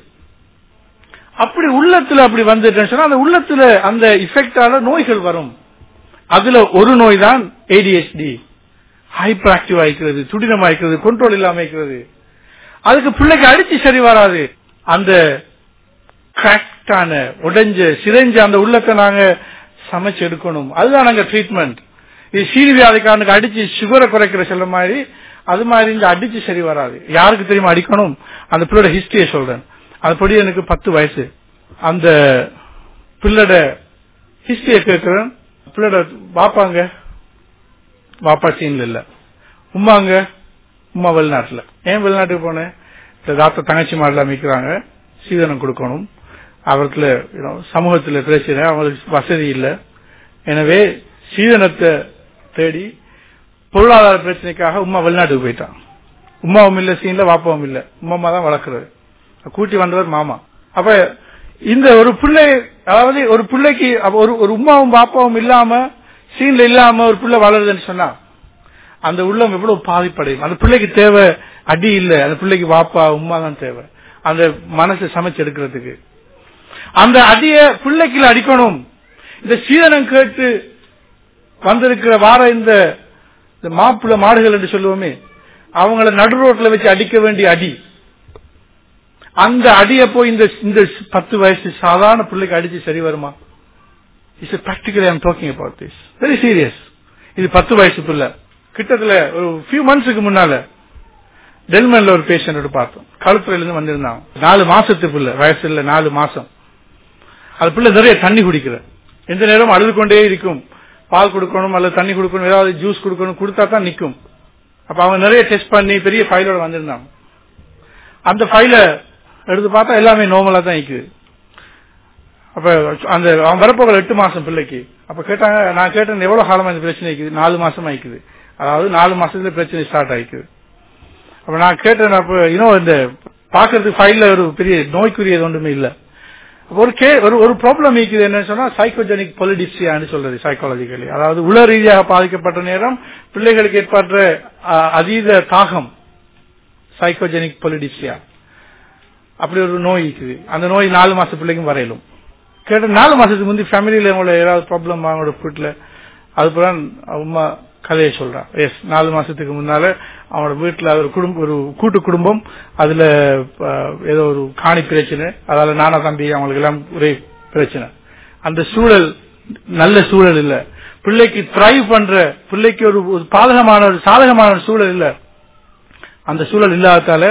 அப்படி உள்ளத்துல அப்படி வந்துட்டு அந்த உள்ளத்துல அந்த இஃபெக்டால நோய்கள் வரும். அதுல ஒரு நோய் தான் ஏடிஎச்டி, ஹைப்பர் ஆக்டிவ் ஆயிக்கிறது, துடினம் ஆயிக்கிறது, கண்ட்ரோல் இல்லாம இருக்கிறது. அதுக்கு பிள்ளைக்கு அடிச்சு சரி வராது. அந்த கிராக்டான உடைஞ்ச சிதைஞ்ச அந்த உள்ளத்தை நாங்க சமைச்சு எடுக்கணும். அதுதான் நாங்க ட்ரீட்மெண்ட். இது சீனி வியாதிக்காரனுக்கு அடிச்சு சுகரை குறைக்கிற சொல்ல மாதிரி அது மாதிரி இந்த அடிச்சு சரி வராது. யாருக்கு தெரியுமா அடிக்கணும்? அந்த பிள்ளையோட ஹிஸ்டரியை சொல்றேன். அதுபடி எனக்கு பத்து வயசு. அந்த பிள்ளையோட ஹிஸ்டரியை கேட்கிறேன். பிள்ளையோட பாப்பாங்க பாப்பா சீன்ல இல்ல, உமாங்க உமா வெளிநாட்டுல. ஏன் வெளிநாட்டுக்கு போனேன்? தாத்தா தங்கச்சி மாடல அமைக்கிறாங்க, சீதனம் கொடுக்கணும். அவர்களை சமூகத்துல பிரச்சனை, அவங்களுக்கு வசதி இல்லை. எனவே சீதனத்தை தேடி பொருளாதார பிரச்சனைக்காக உமா வெளிநாட்டுக்கு போயிட்டான். உமாவும் இல்ல சீன்ல, வாப்பாவும் இல்ல, உமா தான் வளர்க்கிறது. கூட்டி வந்தவர் மாமா. அப்ப இந்த ஒரு பிள்ளை, அதாவது ஒரு பிள்ளைக்கு ஒரு உமாவும் பாப்பாவும் இல்லாம சீன்ல இல்லாம ஒரு பிள்ளை வளருதுன்னு சொன்னா அந்த உள்ளம் எவ்வளவு பாதிப்படையும். அந்த பிள்ளைக்கு தேவை அடி இல்ல, அந்த பிள்ளைக்கு வாப்பா உமா தான் தேவை அந்த மனசை சமைச்சு எடுக்கிறதுக்கு. அந்த அடிய பிள்ளைக்கு அடிக்கணும். இந்த சீதனம் கேட்டு வந்திருக்கிற வார இந்த மாப்பிள்ள மாடுகள் என்று சொல்லுவோமே, அவங்கள நடு ரோட்ல வச்சு அடிக்க வேண்டிய அடி, அந்த அடிய போய் இந்த பத்து வயசு சாதாரண பிள்ளைக்கு அடிச்சு சரி வருமா? It's practically I am talking about this very serious. இது பத்து வயசு பிள்ளை. கிட்டத்துல ஒரு ஃபியூ மந்த்ஸுக்கு முன்னால டெல்மன்ல ஒரு பேஷண்ட் பார்த்தோம். கழுப்புறையில இருந்து வந்திருந்தாங்க. நாலு மாசத்து பிள்ளை, வயசு இல்ல, நாலு மாசம். அது பிள்ளை நிறைய தண்ணி குடிக்கிற, எந்த நேரம் அழுது கொண்டே இருக்கும். பால் கொடுக்கணும் அல்லது தண்ணி கொடுக்கணும், ஏதாவது ஜூஸ் கொடுக்கணும், கொடுத்தா தான் நிக்கும். அப்ப அவங்க நிறைய டெஸ்ட் பண்ணி பெரிய ஃபைலோட வந்திருந்தாங்க. அந்த ஃபைல எடுத்து பார்த்தா எல்லாமே நார்மலா தான் இருக்குது. அப்ப அந்த அவன் வரப்போகிற எட்டு மாசம் பிள்ளைக்கு. அப்ப கேட்டாங்க, நான் கேட்டேன் எவ்வளவு காலமா இந்த பிரச்சனை இருக்குது? நாலு மாசமா இருக்குது. அதாவது நாலு மாசத்துல பிரச்சனை ஸ்டார்ட் ஆயிக்குது. அப்ப நான் கேட்டேன், அப்ப இன்னும் இந்த பாக்குறதுக்கு ஃபைல்ல ஒரு பெரிய நோய்க்குரியது ஒன்றுமே இல்ல. ஒரு கே ஒரு ப்ராப்ளம் இருக்குது என்னன்னு சொன்னா சைக்கோஜெனிக் பொலிடிப்சியான்னு சொல்றது சைக்காலஜிக்கலி. அதாவது உள ரீதியாக பாதிக்கப்பட்ட நேரம் பிள்ளைகளுக்கு ஏற்பட்ட அதீத தாகம் சைக்கோஜெனிக் பொலிடிப்சியா அப்படி ஒரு நோய் இருக்குது. அந்த நோய் நாலு மாச பிள்ளைக்கும் வரையிலும். கேட்ட நாலு மாசத்துக்கு முந்தைய ஃபேமிலியில அவங்களோட ஏதாவது ப்ராப்ளம் அவங்களோட வீட்டுல அதுதான் உமா கதையை சொல்றான். எஸ், நாலு மாசத்துக்கு முன்னால அவனோட வீட்டுல ஒரு குடும்பம் ஒரு கூட்டு குடும்பம், அதுல ஏதோ ஒரு காணி பிரச்சனை, அதால நானா தம்பி அவங்களுக்கு எல்லாம் ஒரே பிரச்சனை. அந்த சூழல் நல்ல சூழல் இல்ல, பிள்ளைக்கு த்ரைவ் பண்ற பிள்ளைக்கு ஒரு பாதகமான ஒரு சாதகமான ஒரு சூழல் இல்ல. அந்த சூழல் இல்லாததால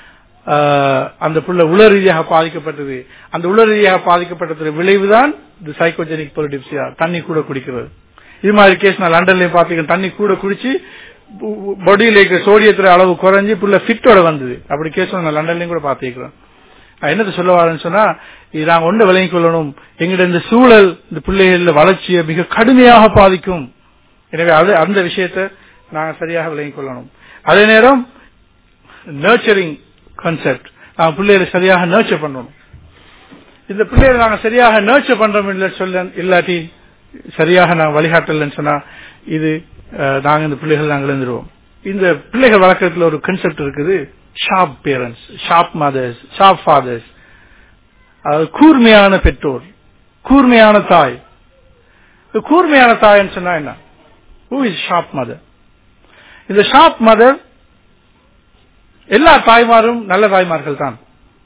அந்த பிள்ளை உள ரீதியாக பாதிக்கப்பட்டது. அந்த உள ரீதியாக பாதிக்கப்பட்டது விளைவுதான் இந்த சைக்கோஜெனிக் பொலிடிப்சியா, தண்ணி கூட குடிக்கிறது. இது மாதிரி கேஸ் நான் லண்டன்லயும் பாத்தீங்கன்னா தண்ணி கூட குடிச்சு பாடியில இருக்கிற சோடியத்துல அளவு குறைஞ்சி புள்ள ஃபிட்டோட வந்தது. அப்படி கேஸ் நான் லண்டன்லயும் கூட பாத்திக்கிறேன். நான் என்னது சொல்ல வரேன்னு சொன்னா, இது நாங்க ஒண்ணு விளங்கிக் கொள்ளணும், எங்கிட்ட இந்த சூழல் இந்த பிள்ளைகள வளர்ச்சியை மிக கடுமையாக பாதிக்கும். எனவே அது அந்த விஷயத்தை நாங்க சரியாக விளங்கிக் கொள்ளணும். அதே நேரம் நர்ச்சரிங் கான்செப்ட், நாங்க பிள்ளைகளை சரியாக நர்ச்சர் பண்ணணும். இந்த பிள்ளைகளை நாங்க சரியாக நர்ச்சர் பண்றோம் இல்ல சொல்ல இல்லாட்டி சரியாக நான் வழிகாட்டலன்னு சொன்னா இது நாங்க இந்த பிள்ளைகள் நாங்கள் எழுந்துருவோம். இந்த பிள்ளைகள் வளர்க்கறதுல ஒரு கான்செப்ட் இருக்குது, sharp parents, sharp mothers, sharp fathers. அதாவது கூர்மையான பெற்றோர், கூர்மையான தாய். கூர்மையான தாய்ன்னு சொன்னா என்ன? Who is sharp mother? இந்த ஷார்ப் மதர் எல்லா தாய்மாரும் நல்ல தாய்மார்கள் தான்,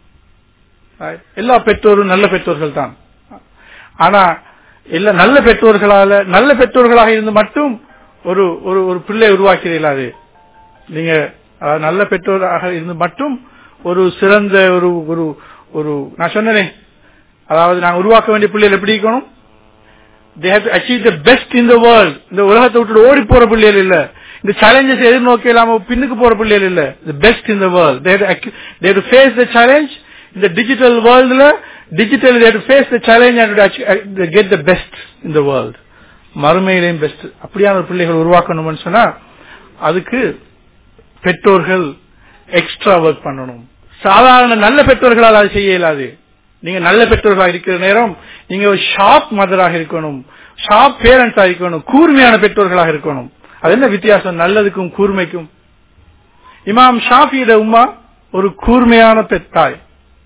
எல்லா பெற்றோரும் நல்ல பெற்றோர்கள் தான். ஆனா எல்லா நல்ல பெற்றோர்களால நல்ல பெற்றோர்களாக இருந்து மட்டும் ஒரு ஒரு பிள்ளை உருவாக்கிறீங்களா? அது நீங்க நல்ல பெற்றோராக இருந்து மட்டும் ஒரு சிறந்த ஒரு ஒரு ஒரு நான் சொன்னேன், அதாவது நாங்க உருவாக்க வேண்டிய பிள்ளைகள் எப்படி இருக்கணும்? they have to achieve the best in the world. இந்த உலகத்தை விட்டு ஓடி போற பிள்ளைகள் இல்ல, இந்த சேலஞ்சஸ் எதிர்நோக்கி இல்லாம பின்னுக்கு போற பிள்ளைகள் இல்ல. the best in the world. they have to, they have to face the challenge. இந்த டிஜிட்டல் வேர்ல்டுல digital they have to face the challenge and to get the best in the world. மறுமையிலேயும் பெஸ்ட். அப்படியான ஒரு பிள்ளைகள் உருவாக்கணும்னு சொன்னா அதுக்கு பெற்றோர்கள் எக்ஸ்ட்ரா ஒர்க் பண்ணணும். சாதாரண நல்ல பெற்றோர்களால் அது செய்ய இயலாது. நீங்க நல்ல பெற்றோர்களாக இருக்கிற நேரம் நீங்க ஒரு ஷார்ப் மதராக இருக்கணும், ஷார்ப் பேரண்ட்ஸாக இருக்கணும், கூர்மையான பெற்றோர்களாக இருக்கணும். அது என்ன வித்தியாசம் நல்லதுக்கும் கூர்மைக்கும்? இமாம் ஷாஃபியோட உம்மா ஒரு கூர்மையான Phethai.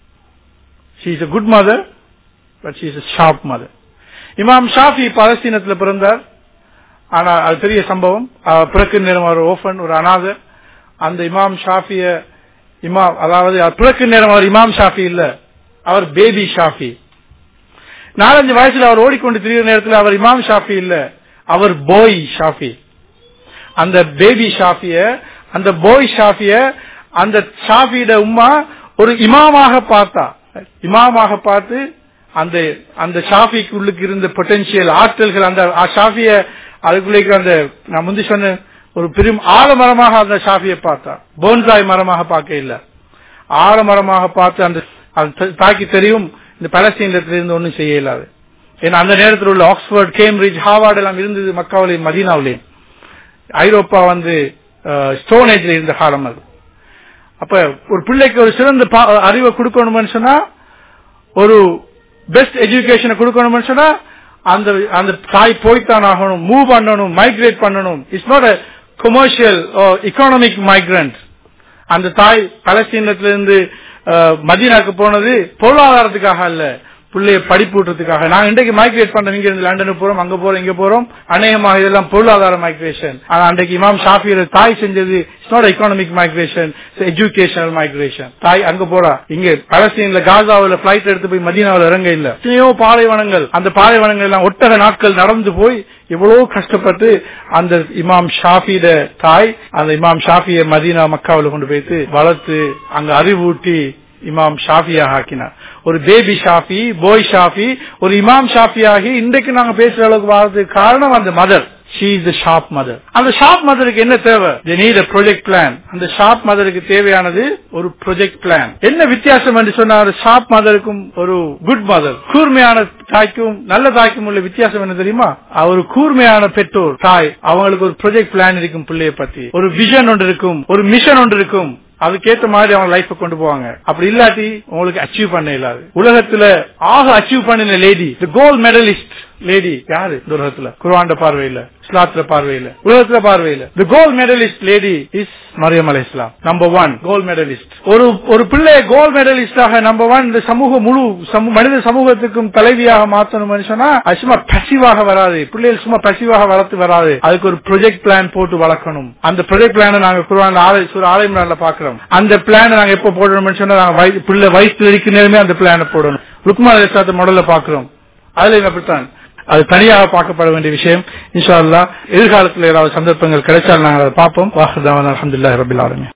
she is a good mother but she is a sharp mother. இமாம் ஷாஃபி பாலஸ்தீனத்தில் பிறந்தார். ஆனா அது பெரிய சம்பவம். பிறகு நேரம் அவர் ஓஃபன், ஒரு அனாதை. அந்த இமாம் ஷாஃபிய இமாம் அதாவது பிறகு நேரம் அவர் இமாம் ஷாஃபி இல்ல, அவர் பேபி ஷாஃபி. நாலஞ்சு வயசுல அவர் ஓடிக்கொண்டு திரிகிற நேரத்தில் அவர் இமாம் ஷாஃபி இல்ல, அவர் போய் ஷாஃபி. அந்த பேபி ஷாஃபிய அந்த போய் ஷாஃபிய அந்த ஷாஃபியோட உம்மா ஒரு இமாமாக பார்த்தா, இமாமாக பார்த்து அந்த அந்த ஷாஃபிக்கு உள்ளுக்கு இருந்த பொட்டன்சியல் ஆற்றல்கள் அந்த ஷாஃபிய அதுக்குள்ளே அந்த நான் முந்தி சொன்ன ஒரு பெரும் ஆலமரமாக அந்த ஷாஃபியை பார்த்தா, போன்சாய் மரமாக பார்க்க இல்ல, ஆலமரமாக பார்த்து அந்த தாக்கி தெரியும் இந்த பலஸ்தீனத்தில் இருந்து ஒன்னும் செய்ய இயலாது. ஏன்னா அந்த நேரத்தில் உள்ள ஆக்ஸ்போர்ட், கேம்பிரிட்ஜ், ஹார்வர்ட் எல்லாம் இருந்தது மக்காவிலையும் மதீனாவிலையும். ஐரோப்பா வந்து ஸ்டோன் ஏஜ்ல இருந்த காலம் அது. அப்ப ஒரு பிள்ளைக்கு ஒரு சிறந்த அறிவை கொடுக்கணும்னு சொன்னா, ஒரு பெஸ்ட் எஜுகேஷனை கொடுக்கணும்னு சொன்னா அந்த அந்த தாய் போய்த்தான் ஆகணும், மூவ் பண்ணணும், மைக்ரேட் பண்ணணும். It's not a commercial economic migrant. அந்த தாய் பலஸ்தீனத்திலிருந்து மதீனாக்கு போனது பொருளாதாரத்துக்காக அல்ல, பிள்ளைய படிப்பூட்டுறதுக்காக. நாங்க இன்றைக்கு மைக்ரேட் பண்றோம், இங்க இருந்து லண்டனுக்கு போறோம், அங்க போறோம், இங்க போறோம், அநேகமாக இதெல்லாம் பொருளாதார மைக்ரேஷன். ஆனா அன்றைக்கு இமாம் ஷாஃபியோட தாய் செஞ்சது it's not economic migration, educational migration. தாய் அங்க போறா, இங்க பலஸ்தீன்ல காசாவில பிளைட் எடுத்து போய் மதீனாவில் இறங்க இல்ல. எத்தனையோ பாலைவனங்கள், அந்த பாலைவனங்கள் எல்லாம் ஒட்டக நாட்கள் நடந்து போய் எவ்வளவு கஷ்டப்பட்டு அந்த இமாம் ஷாஃபியோட தாய் அந்த இமாம் ஷாஃபியை மதீனா மக்காவில் கொண்டு போயிட்டு வளர்த்து அங்க அறிவூட்டி இமாம் ஷாஃபியாக ஆக்கினார். ஒரு பேபி ஷாஃபி, போய் ஷாஃபி, ஒரு இமாம் ஷாஃபியாகி இன்றைக்கு நாங்க பேசுற அளவுக்கு வர்றதுக்கு காரணம் அந்த mother. She is the sharp mother. அந்த ஷார்ப் மதருக்கு என்ன தேவை? They need a project plan. அந்த ஷார்ப் மதருக்கு தேவையானது ஒரு ப்ராஜெக்ட் பிளான். என்ன வித்தியாசம் என்று சொன்னார் ஷார்ப் மதருக்கும் ஒரு குட் மதர், கூர்மையான தாய்க்கும் நல்ல தாய்க்கும் உள்ள வித்தியாசம் என்ன தெரியுமா? ஒரு கூர்மையான பெற்றோர் தாய், அவங்களுக்கு ஒரு ப்ராஜெக்ட் பிளான் இருக்கும், பிள்ளைய பத்தி ஒரு விஷன் ஒன்று இருக்கும், ஒரு மிஷன் ஒன்று இருக்கும். அதுக்கேற்ற மாதிரி அவங்க லைஃப் கொண்டு போவாங்க. அப்படி இல்லாட்டி உங்களுக்கு அச்சீவ் பண்ண இல்லாது. உலகத்துல ஆக அச்சீவ் பண்ணின lady, the gold medalist lady யாரு இந்த உலகத்துல? குர்ஆன் பார்வையில, இஸ்லாத்துல பார்வையில, உலகத்துல பார்வையில the gold medalist lady is Maryam அலைஹிஸ்ஸலாம். Number one gold medalist. ஒரு ஒரு பிள்ளை கோல்ட் மெடலிஸ்டாக நம்பர் ஒன் இந்த சமூக முழு மனித சமூகத்துக்கும் தலைவியாக மாற்றணும் சொன்னா அது சும்மா பசிவாக வராது. பிள்ளைகள் சும்மா பசிவாக வளர்த்து வராது. அதுக்கு ஒரு ப்ராஜெக்ட் பிளான் போட்டு வளர்க்கணும். அந்த ப்ராஜெக்ட் பிளான நாங்க குர்ஆன் ஆலை இம்ரான்ல பாக்குறோம். அந்த பிளான நாங்க எப்ப போடணும்னு சொன்னா நாங்க பிள்ளை வயசுல இருக்கிற நேரமே அந்த பிளான போடணும். லுக்மான் அலைஹிஸ்ஸலாத்து மாடல்ல பாக்குறோம். அதுல அப்படித்தான் அது தனியாக பார்க்கப்பட வேண்டிய விஷயம். இன்ஷா அல்லாஹ் எதிர்காலத்தில் ஏதாவது சந்தர்ப்பங்கள் கிடைச்சால் நாங்கள் அதை பார்ப்போம். வாஹிர் தஅவானா அல்ஹம்துலில்லாஹி ரப்பில் ஆலமீன்.